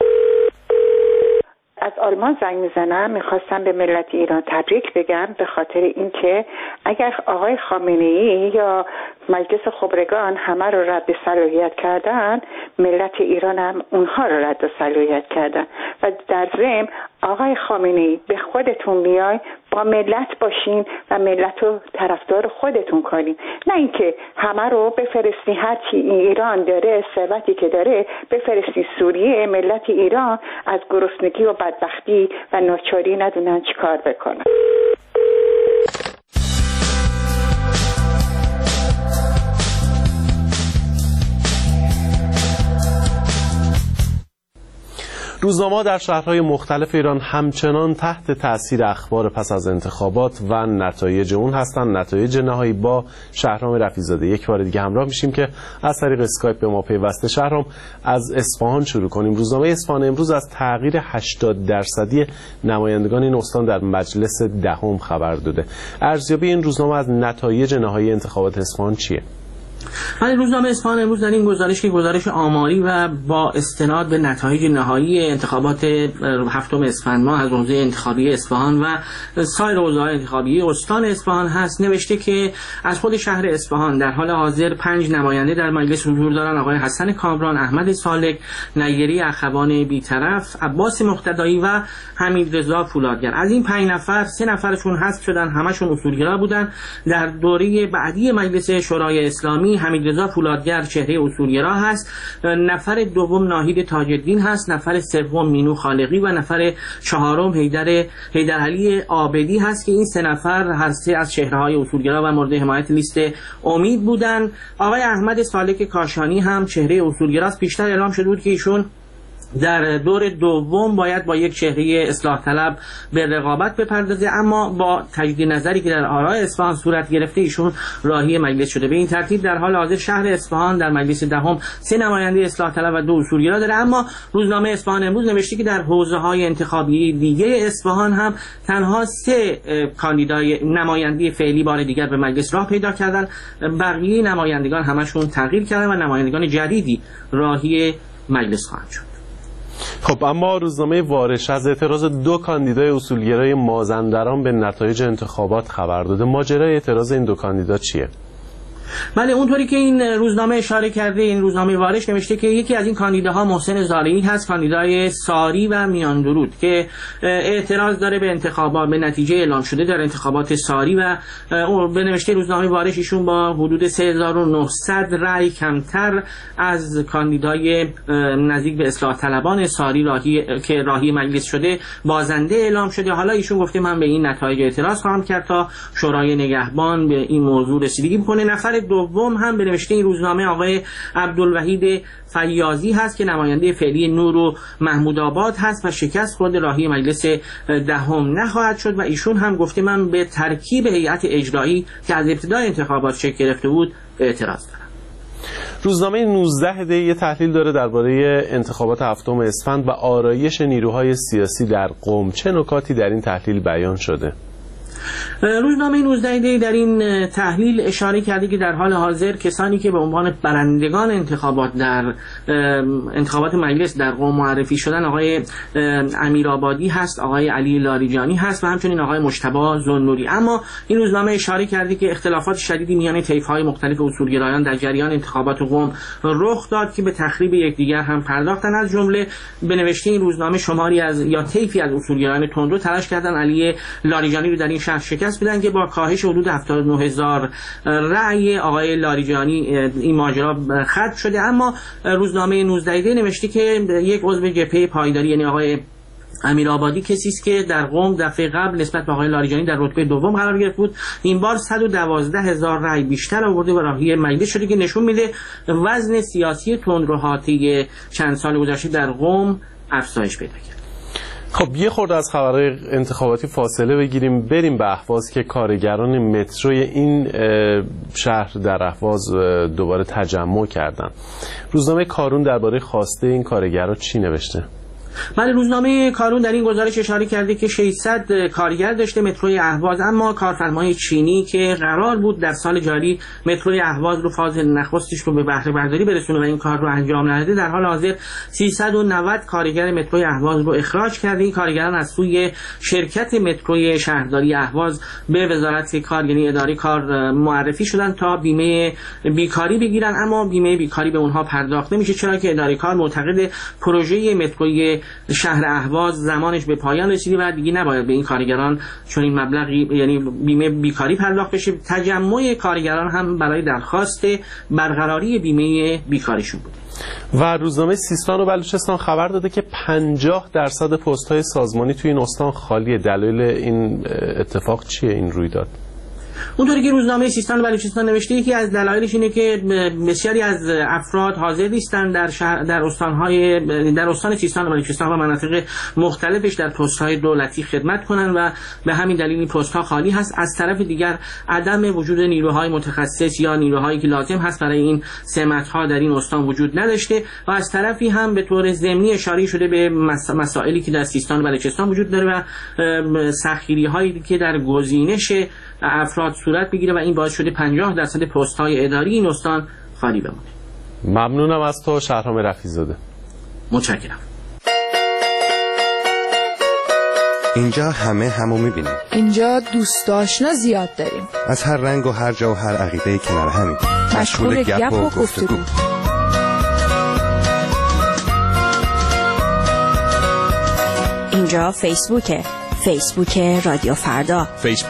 از آلمان زنگ میزنم، میخواستم به ملت ایران تبریک بگم به خاطر اینکه اگر آقای خامنه‌ای یا مجلس خبرگان همه رو رد صلاحیت کردن، ملت ایران هم اونها رو رد صلاحیت کردن و در ضمن آقای خامنه‌ای به خودتون بیای با ملت باشین و ملت رو طرفدار خودتون کنین، نه اینکه همه رو بفرستی هر چی ایران داره ثروتی که داره بفرستی سوریه، ملت ایران از گرسنگی و بدبختی و ناچاری ندونن چی کار بکنن. روزنامه‌ها در شهرهای مختلف ایران همچنان تحت تأثیر اخبار پس از انتخابات و نتایج اون هستند. نتایج نهایی با شهرام رفیع‌زاده. یک بار دیگه همراه میشیم که از طریق اسکایپ به ما پیوسته. شهرام، از اصفهان شروع کنیم. روزنامه اصفهان امروز از تغییر 80% نمایندگان این استان در مجلس دهم خبر داده. ارزیابی این روزنامه از نتایج نهایی انتخابات اصفهان چیه؟ ولی روزنامه اصفهان امروز در این گزارش که گزارش آماری و با استناد به نتایج نهایی انتخابات هفتم اسفند ماه از حوزه انتخابی اصفهان و سایر حوزه‌های انتخابی استان اصفهان هست، نوشته که از خود شهر اصفهان در حال حاضر 5 نماینده در مجلس حضور دارند: آقای حسن کامران، احمد سالک، نیری اخوان بی‌طرف، عباس مقتدایی و حمید رضا فولادگر. از این 5 نفر 3 نفرشون حذف شدن، همشون اصولگرا بودن. در دوره بعدی مجلس شورای اسلامی حمید رضا فولادگر چهره اصولگرا هست، نفر دوم ناهید تاج‌الدین هست، نفر سوم مینو خالقی و نفر چهارم حیدرعلی عابدی هست که این 3 نفر هر سه از چهره‌های اصولگرا و مورد حمایت لیست امید بودند. آقای احمد سالک کاشانی هم چهره اصولگراست. پیشتر اعلام شده بود که ایشون در دور دوم باید با یک چهره اصلاح طلب به رقابت بپردازه، اما با تجدید نظری که در آرای اصفهان صورت گرفته ایشون راهی مجلس شده. به این ترتیب در حال حاضر شهر اصفهان در مجلس دهم 3 نماینده اصلاح طلب و 2 اصولگرا داره. اما روزنامه اصفهان امروز نوشته که در حوزه‌های انتخابی دیگه اصفهان هم تنها 3 کاندیدای نماینده فعلی بار دیگر به مجلس راه پیدا کردن، بقیه نمایندگان همشون تغییر کردن و نمایندگان جدیدی راهی مجلس خواهند شد. خب اما روزنامه وارش از اعتراض 2 کاندیدای اصولگرای مازندران به نتایج انتخابات خبر داده. ماجرای اعتراض این 2 کاندیدا چیه؟ بله، اونطوری که این روزنامه اشاره کرده، این روزنامه وارش نوشته که یکی از این کاندیداها محسن زارعی هست، کاندیدای ساری و میان درود، که اعتراض داره به انتخابات، به نتیجه اعلام شده در انتخابات ساری و به نوشته روزنامه وارش ایشون با حدود 3900 رأی کمتر از کاندیدای نزدیک به اصلاح طلبان ساری که راهی مجلس شده بازنده اعلام شده. حالا ایشون گفته من به این نتایج اعتراض خواهم کرد تا شورای نگهبان به این موضوع رسیدگی بکنه. نفر دوم هم به نوشته این روزنامه آقای عبدالوحید فیاضی هست که نماینده فعلی نور و محمود آباد هست و شکست خورده، راهی مجلس دهم نخواهد شد و ایشون هم گفته من به ترکیب هیئت اجرایی که از ابتدای انتخابات شکل گرفته بود اعتراض دارم. روزنامه 19 دی یه تحلیل داره درباره انتخابات هفتم اسفند و آرایش نیروهای سیاسی در قم. چه نکاتی در این تحلیل بیان شده؟ روزنامه 19 دی در این تحلیل اشاره کرده که در حال حاضر کسانی که به عنوان برندگان انتخابات در انتخابات مجلس در قم معرفی شدن آقای امیرآبادی هست، آقای علی لاریجانی هست و همچنین آقای مجتبی ذوالنوری. اما این روزنامه اشاره کرده که اختلافات شدیدی میان طیف‌های مختلف اصولگرایان در جریان انتخابات قم رخ داد که به تخریب یکدیگر هم پرداختن. از جمله به نوشته این روزنامه شماری از یا طیفی از اصولگرایان تندرو تلاش کردن علی لاریجانی رو در این شهر شکست بدن که با کاهش حدود 79000 رأی آقای لاریجانی این ماجرا ختم شده. اما روزنامه 19 دی نوشته که یک عضو جبهه پایداری یعنی آقای امیرآبادی کسی است که در قم دفعه قبل نسبت به آقای لاریجانی در رتبه دوم قرار گرفت بود، این بار 112000 رأی بیشتر آورده و راهی مجلس شده که نشون میده وزن سیاسی تندروهاتی چند سال گذشته در قم افزایش پیدا کرد. خب یه خورده از خبرهای انتخاباتی فاصله بگیریم، بریم به اهواز که کارگران متروی این شهر در اهواز دوباره تجمع کردن. روزنامه کارون درباره خواسته این کارگرها چی نوشته؟ بله، روزنامه کارون در این گزارش اشاره کرده که 600 کارگر داشته متروی اهواز، اما کارفرمای چینی که قرار بود در سال جاری متروی اهواز رو فاز نخستش رو به بهره برداری برسونه و این کار رو انجام نداده، در حال حاضر 390 کارگر متروی اهواز رو اخراج کرده. این کارگران از سوی شرکت متروی شهرداری اهواز به وزارت کار یعنی اداره کار معرفی شدن تا بیمه بیکاری بگیرن، اما بیمه بیکاری به اونها پرداخت نمیشه، چرا که اداره کار معتقد پروژه متروی شهر اهواز زمانش به پایان رسیده و دیگه نباید به این کارگران چون این مبلغی یعنی بیمه بیکاری پرداخت بشه. تجمع کارگران هم برای درخواست برقراری بیمه بیکاریشون بود. و روزنامه سیستان و بلوچستان خبر داده که 50% پست‌های سازمانی توی این استان خالیه. دلیل این اتفاق چیه، این رویداد؟ اونطوری که روزنامه سیستان و بلوچستان نوشته یکی از دلایلش اینه که بسیاری از افراد حاضر نیستن در استان سیستان و بلوچستان و مناطق مختلفش در پست‌های دولتی خدمت کنن و به همین دلیل این پست‌ها خالی هست. از طرف دیگر عدم وجود نیروهای متخصص یا نیروهایی که لازم هست برای این سمت‌ها در این استان وجود نداشته و از طرفی هم به طور ضمنی اشاره شده به مسائلی که در سیستان و بلوچستان وجود داره و سختگیری‌هایی که در گزینش افراد صورت بگیره و این باعث شده 50% پست‌های اداری این استان خالی بمونه. ممنونم از تو شهرام رفیع‌زاده. متشکرم. اینجا همه همو میبینیم. اینجا دوست آشنا زیاد داریم. از هر رنگ و هر جا و هر عقیده کنار همیم. مشغول گپ و گفتگو. اینجا فیسبوک رادیو فردا.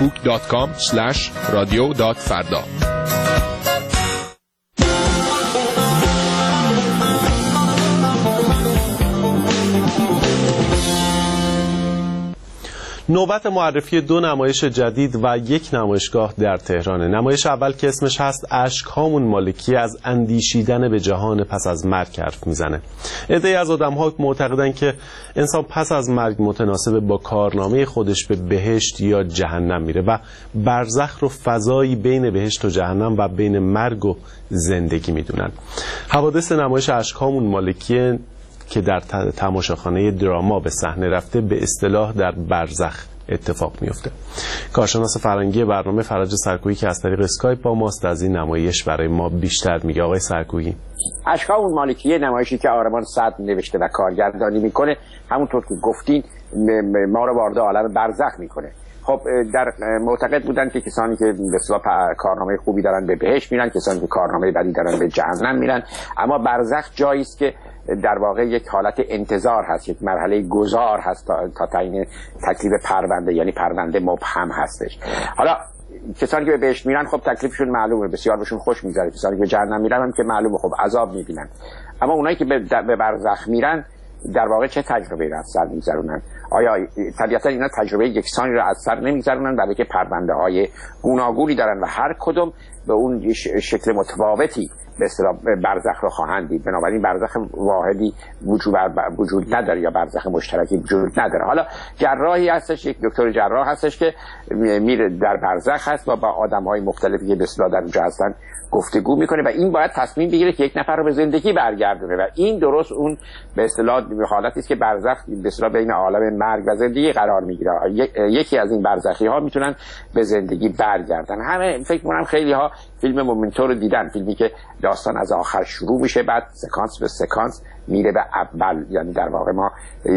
facebook.com/radio.farda. نوبت معرفی 2 نمایش جدید و 1 نمایشگاه در تهران. نمایش اول که اسمش هست اشک‌هامون مالکی، از اندیشیدن به جهان پس از مرگ حرف میزنه. عده‌ای از آدم‌ها معتقدن که انسان پس از مرگ متناسب با کارنامه خودش به بهشت یا جهنم میره و برزخ رو فضایی بین بهشت و جهنم و بین مرگ و زندگی میدونن. حوادث نمایش اشک‌هامون مالکی که در تماشاخانه دراما به صحنه رفته به اصطلاح در برزخ اتفاق میفته. کارشناس فرهنگی برنامه فرج سرکویی که از طریق اسکایپ با ماست از این نمایش برای ما بیشتر میگه. آقای سرکویی. اشک‌هامون مالکیه نمایشی که آرمان صدر نوشته و کارگردانی میکنه، همونطور که گفتین ما رو وارد عالم برزخ میکنه. خب در معتقد بودن که کسانی که به اصطلاح کارنامه خوبی دارن به بهشت میرن، کسانی که کارنامه بدی دارن به جهنم میرن، اما برزخ جایی است که در واقع یک حالت انتظار هست، یک مرحله گذار هست تا تعیین تکلیف پرونده، یعنی پرونده مبهم هستش. حالا کسانی که به بهشت میرن خب تکلیفشون معلومه، بسیار بهشون خوش میگذره. کسانی که به جهنم میرن هم که معلومه خب عذاب میبینن. اما اونایی که به برزخ میرن در واقع چه تجربه را از سر میگذرونن؟ آیا طبیعتا اینا تجربه یکسانی را از سر نمیگذرونن، بلکه پرونده های گوناگونی دارن و هر کدوم به اون شکل متفاوتی به اصطلاح برزخ رو خواهند دید. بنابراین برزخ واحدی وجود نداره یا برزخ مشترکی وجود نداره. حالا جراحی هستش، یک دکتر جراح هستش که میره در برزخ هست و با آدم‌های مختلفی که به اصطلاح در اونجا هستن گفتگو میکنه و این باید تصمیم بگیره که یک نفر رو به زندگی برگردونه و این درست اون به اصطلاح حالتی است که برزخ به اصطلاح بین عالم مرگ و زندگی قرار میگیره. یکی از این برزخی ها میتونن به زندگی برگردن. همه فکر میکنم خیلی ها فیلم مومنتو رو دیدن، فیلمی که داستان از آخر شروع میشه بعد سکانس به سکانس میره به اول، یعنی در واقع ما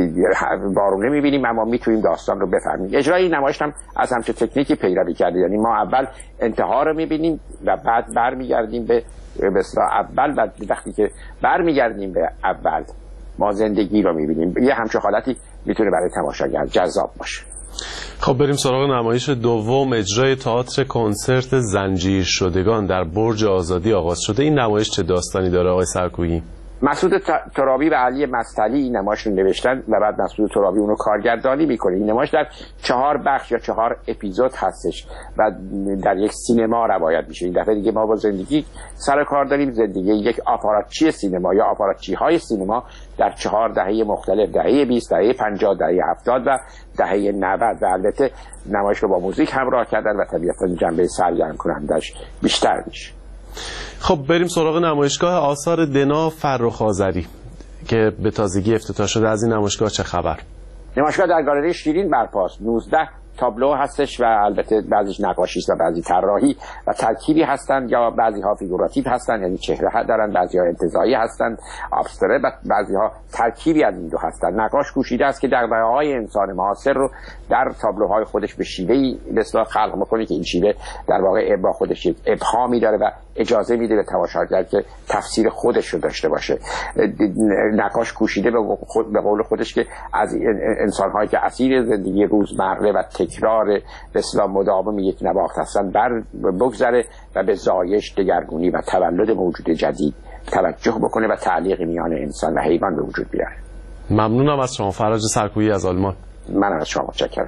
بارونه میبینیم اما میتونیم داستان رو بفهمیم. اجرای این نمایش هم از همچه تکنیکی پیروی کرده، یعنی ما اول انتها رو میبینیم و بعد برمیگردیم به اصطلاح اول و وقتی که برمیگردیم به اول ما زندگی رو میبینیم. یه همچه حالتی میتونه برای تماشاگر جذاب باشه. خب بریم سراغ نمایش دوم. اجرای تئاتر کنسرت زنجیر شدگان در برج آزادی آغاز شده. این نمایش چه داستانی داره آقای سرکویی؟ مسعود ترابی و علی مستعلی این نمایش رو نوشتن و بعد مسعود ترابی اونو کارگردانی میکنه. این نمایش در 4 بخش یا 4 اپیزود هستش و در یک سینما روایت میشه. این دفعه دیگه ما با زندگی سر کار داریم، زندگی یک آپاراتچی سینما یا آپاراتچی های سینما در 4 دهه مختلف، دهه 20، دهه 50، دهه 70 و دهه 90 و البته نمایش رو با موزیک همراه کردن و طبیعتا جنبه سرگرم کنندش بیشتر میشه. خب بریم سراغ نمایشگاه آثار دنا فرخ آذری که به تازگی افتتاح شده. از این نمایشگاه چه خبر؟ نمایشگاه در گالری شیرین برپاست. 19 تابلو هستش و البته بعضیش نقاشی است و بعضی طراحی و ترکیبی هستند یا بعضی ها فیگوراتیو هستند، یعنی چهره دارن، بعضی ها انتزاعی هستند، ابستره، بعضی ها ترکیبی از این دو هستند. نقاش کوشیده است که دغدغه‌های انسان معاصر رو در تابلوهای خودش به شیوهی به اصطلاح خلق می‌کنه که این شیوه در واقع با خودش یک ابهامی داره و اجازه میده به تماشاگر که تفسیر خودش رو داشته باشه. نقاش کوشیده به قول خودش که از انسان‌هایی که اسیر زندگی روزمره و تکرار به اصطلاح مداوم یک نواخت هستن بگذره و به زایش، دگرگونی و تولد موجود جدید توجه بکنه و تعلیق میان انسان و حیوان به وجود بیاره. ممنونم از شما فرج سرکویی از آلمان. من از شما متشکرم.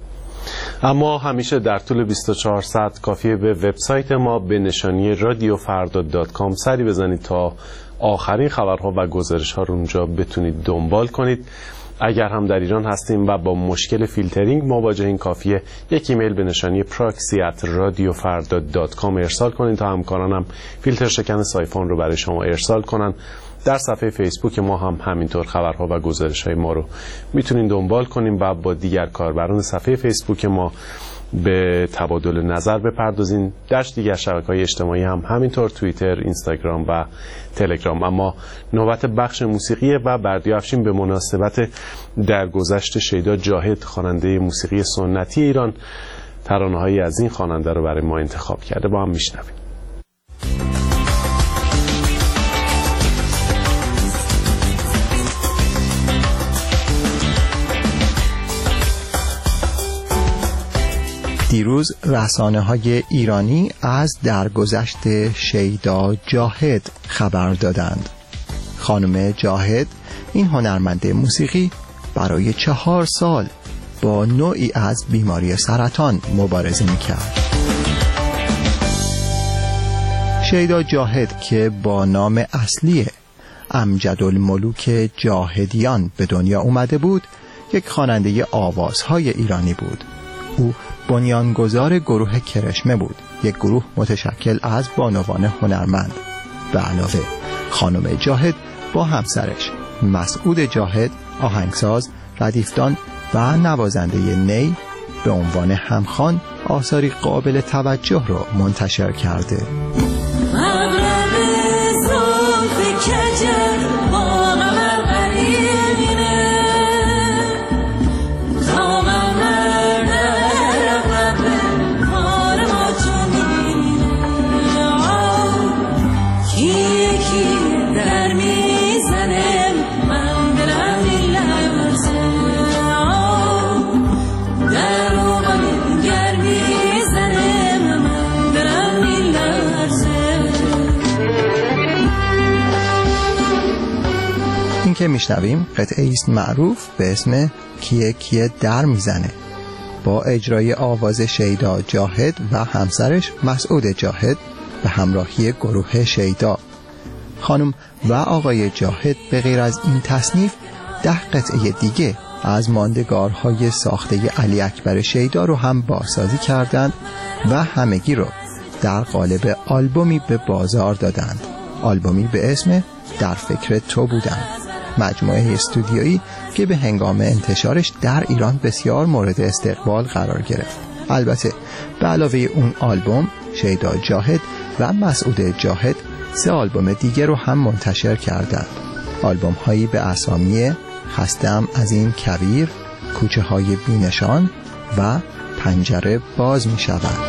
اما همیشه در طول 24 ساعت کافیه به وبسایت ما به نشانی radiofarda.com سری بزنید تا آخرین خبرها و گزارش‌ها رو اونجا بتونید دنبال کنید. اگر هم در ایران هستیم و با مشکل فیلترینگ مواجهین کافیه یک ایمیل به نشانی proxy@radiofarda.com ارسال کنید تا همکارانم فیلتر شکن سایفون رو برای شما ارسال کنن. در صفحه فیسبوک ما هم همینطور خبرها و گزارش‌های ما رو میتونین دنبال کنیم و با دیگر کاربران صفحه فیسبوک ما به تبادل نظر بپردازین. در دیگر شبکه‌های اجتماعی هم همینطور، توییتر، اینستاگرام و تلگرام. اما نوبت بخش موسیقی و بردیا افشین به مناسبت درگذشت شیدا جاهد، خواننده موسیقی سنتی ایران، ترانه‌هایی از این خواننده رو برای ما انتخاب کرده. با هم میشنویم. دیروز رسانه‌های ایرانی از درگذشت شیدا جاهد خبر دادند. خانم جاهد، این هنرمند موسیقی، برای 4 سال با نوعی از بیماری سرطان مبارزه می‌کرد. شیدا جاهد که با نام اصلی امجدالملوک جاهدیان به دنیا اومده بود، یک خواننده آوازهای ایرانی بود. او بنیانگذار گروه کرشمه بود، یک گروه متشکل از بانوان هنرمند. به علاوه خانم جاهد با همسرش مسعود جاهد، آهنگساز، ردیفدان و نوازنده نی، به عنوان همخوان آثاری قابل توجه را منتشر کرده. که میشنویم قطعه است معروف به اسم کیه کیه در میزنه، با اجرای آواز شیدا جاهد و همسرش مسعود جاهد به همراهی گروه شیدا. خانم و آقای جاهد به غیر از این تصنیف 10 قطعه دیگه از ماندگارهای ساخته علی اکبر شیدا رو هم بازسازی کردند و همگی رو در قالب آلبومی به بازار دادند. آلبومی به اسم در فکر تو بودم، مجموعه استودیویی که به هنگام انتشارش در ایران بسیار مورد استقبال قرار گرفت. البته به علاوه اون آلبوم، شیدا جاهد و مسعود جاهد 3 آلبوم دیگه رو هم منتشر کردند. آلبوم هایی به اسامی خستم از این کویر، کوچه های بینشان و پنجره باز می شود.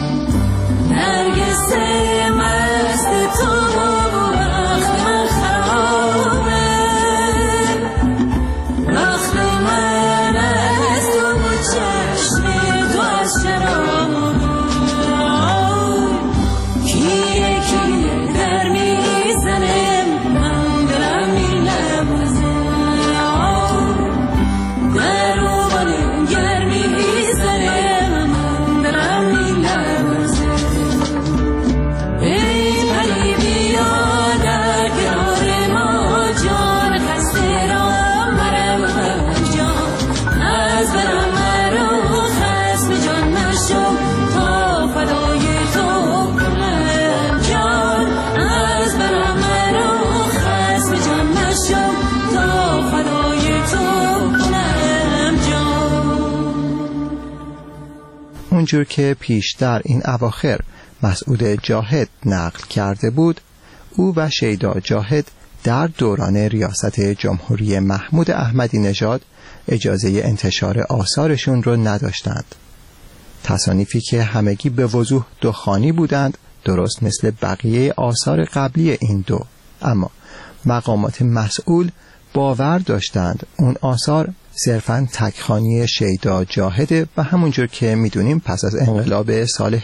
اونجور که پیشتر این اواخر مسعود جاهد نقل کرده بود، او و شیدا جاهد در دوران ریاست جمهوری محمود احمدی نژاد اجازه انتشار آثارشون رو نداشتند. تصانیفی که همگی به وضوح دخانی بودند، درست مثل بقیه آثار قبلی این دو. اما مقامات مسئول باور داشتند اون آثار صرفاً تکخوانی شیدا جاهده و همونجور که میدونیم پس از انقلاب سال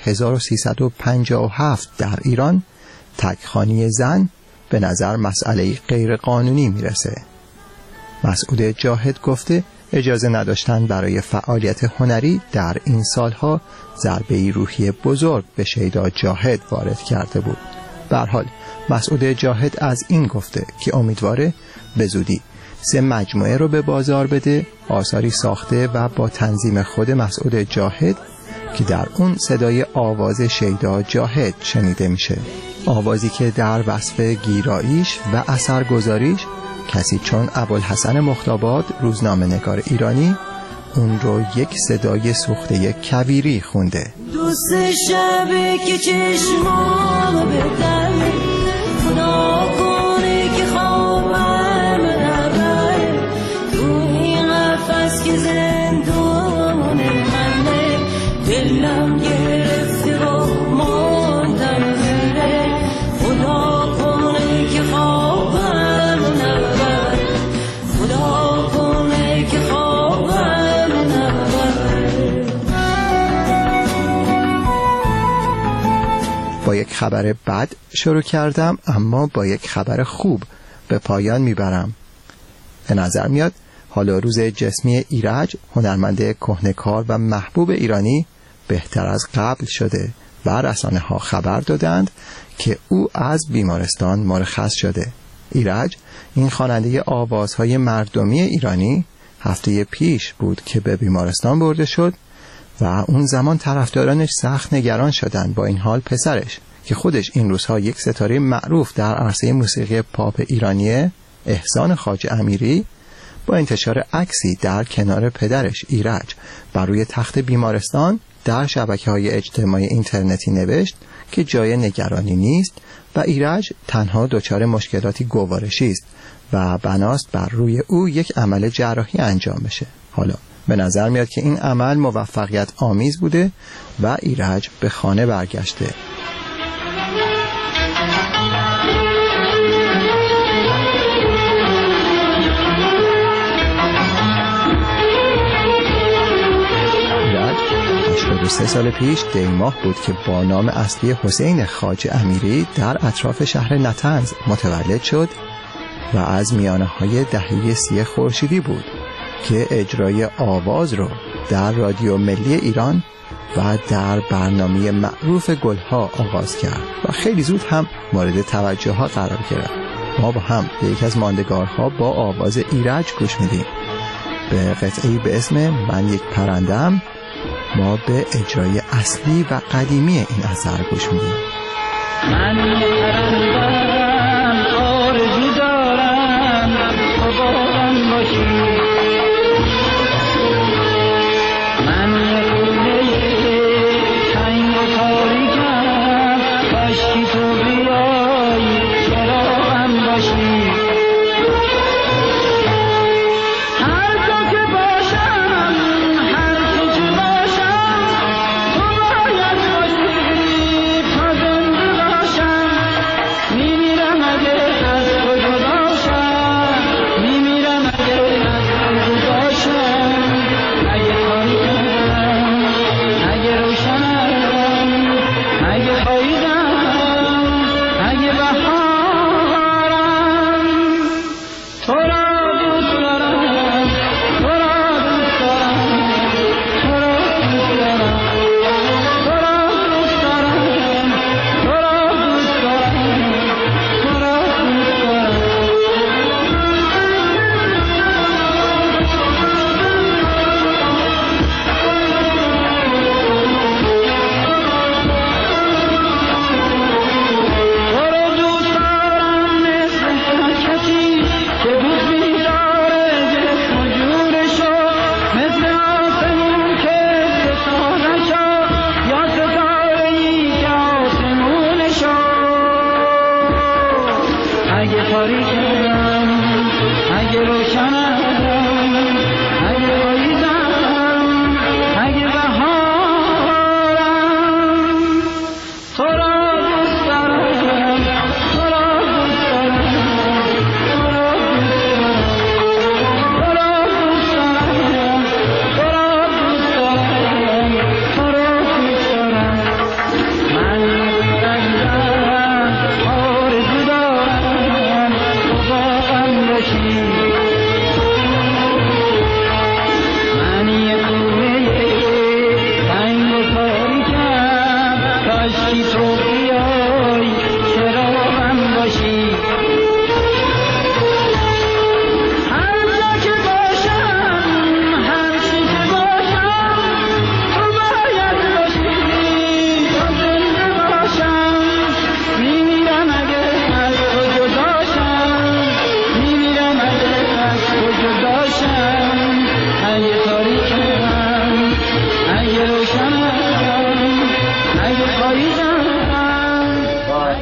1357 در ایران تکخوانی زن به نظر مسئله غیر قانونی میرسه. مسعود جاهد گفته اجازه نداشتن برای فعالیت هنری در این سالها ضربه روحی بزرگ به شیدا جاهد وارد کرده بود. به هر حال مسعود جاهد از این گفته که امیدواره به زودی 3 مجموعه رو به بازار بده، آثاری ساخته و با تنظیم خود مسعود جاهد که در اون صدای آواز شیدا جاهد شنیده میشه. آوازی که در وصف گیراییش و اثرگذاریش کسی چون ابوالحسن مختاباد، روزنامه‌نگار ایرانی، اون رو یک صدای سوخته کویری خونده. دوست شبه که چشمام بدن خدا کنه که خوابم نبره تو این قفس که زندون منه دلم گرفته و منتظره خدا کنه که خوابم نبره خدا کنه که خوابم نبره. با یک خبر بد شروع کردم اما با یک خبر خوب به پایان میبرم. به نظر میاد حال و روز جسمی ایرج، هنرمند کهنه‌کار و محبوب ایرانی، بهتر از قبل شده و رسانه ها خبر دادند که او از بیمارستان مرخص شده. ایرج، این خواننده آوازهای مردمی ایرانی، هفته پیش بود که به بیمارستان برده شد و اون زمان طرفدارانش سخت نگران شدند. با این حال پسرش که خودش این روزها یک ستاره معروف در عرصه موسیقی پاپ ایرانیه، احسان خواجه امیری، با انتشار عکسی در کنار پدرش ایرج بر روی تخت بیمارستان در شبکه‌های اجتماعی اینترنتی نوشت که جای نگرانی نیست و ایرج تنها دچار مشکلاتی گوارشی است و بناست بر روی او یک عمل جراحی انجام بشه. حالا به نظر میاد که این عمل موفقیت آمیز بوده و ایرج به خانه برگشته. ایرج 83 سال پیش دی ماه بود که با نام اصلی حسین خواجه امیری در اطراف شهر نطنز متولد شد و از میانه‌های دهه 30 خورشیدی بود که اجرای آواز رو در رادیو ملی ایران و در برنامه معروف گلها آغاز کرد و خیلی زود هم مورد توجه ها قرار گرفت. ما با هم به یک از ماندگارها با آواز ایرج گوش میدیم. به قطعه‌ای به اسم من یک پرنده‌ام. ما به اجرای اصلی و قدیمی این اثر گوش میدیم. من یک پرنده‌ام، آرزو دارم تو بارم باشی.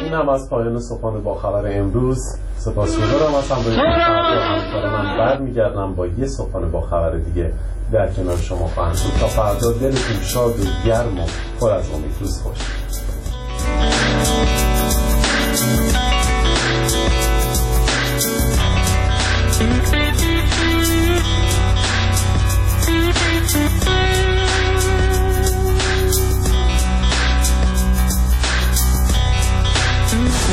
این هم از پایان صبحانه با خبر امروز. سپاسگزارم از همراهی من. برمیگردم با یه صبحانه با خبر دیگه در کنار شما خواهم بود. تا فردا دلتون شاد و گرم و پر از امید. روز خوش.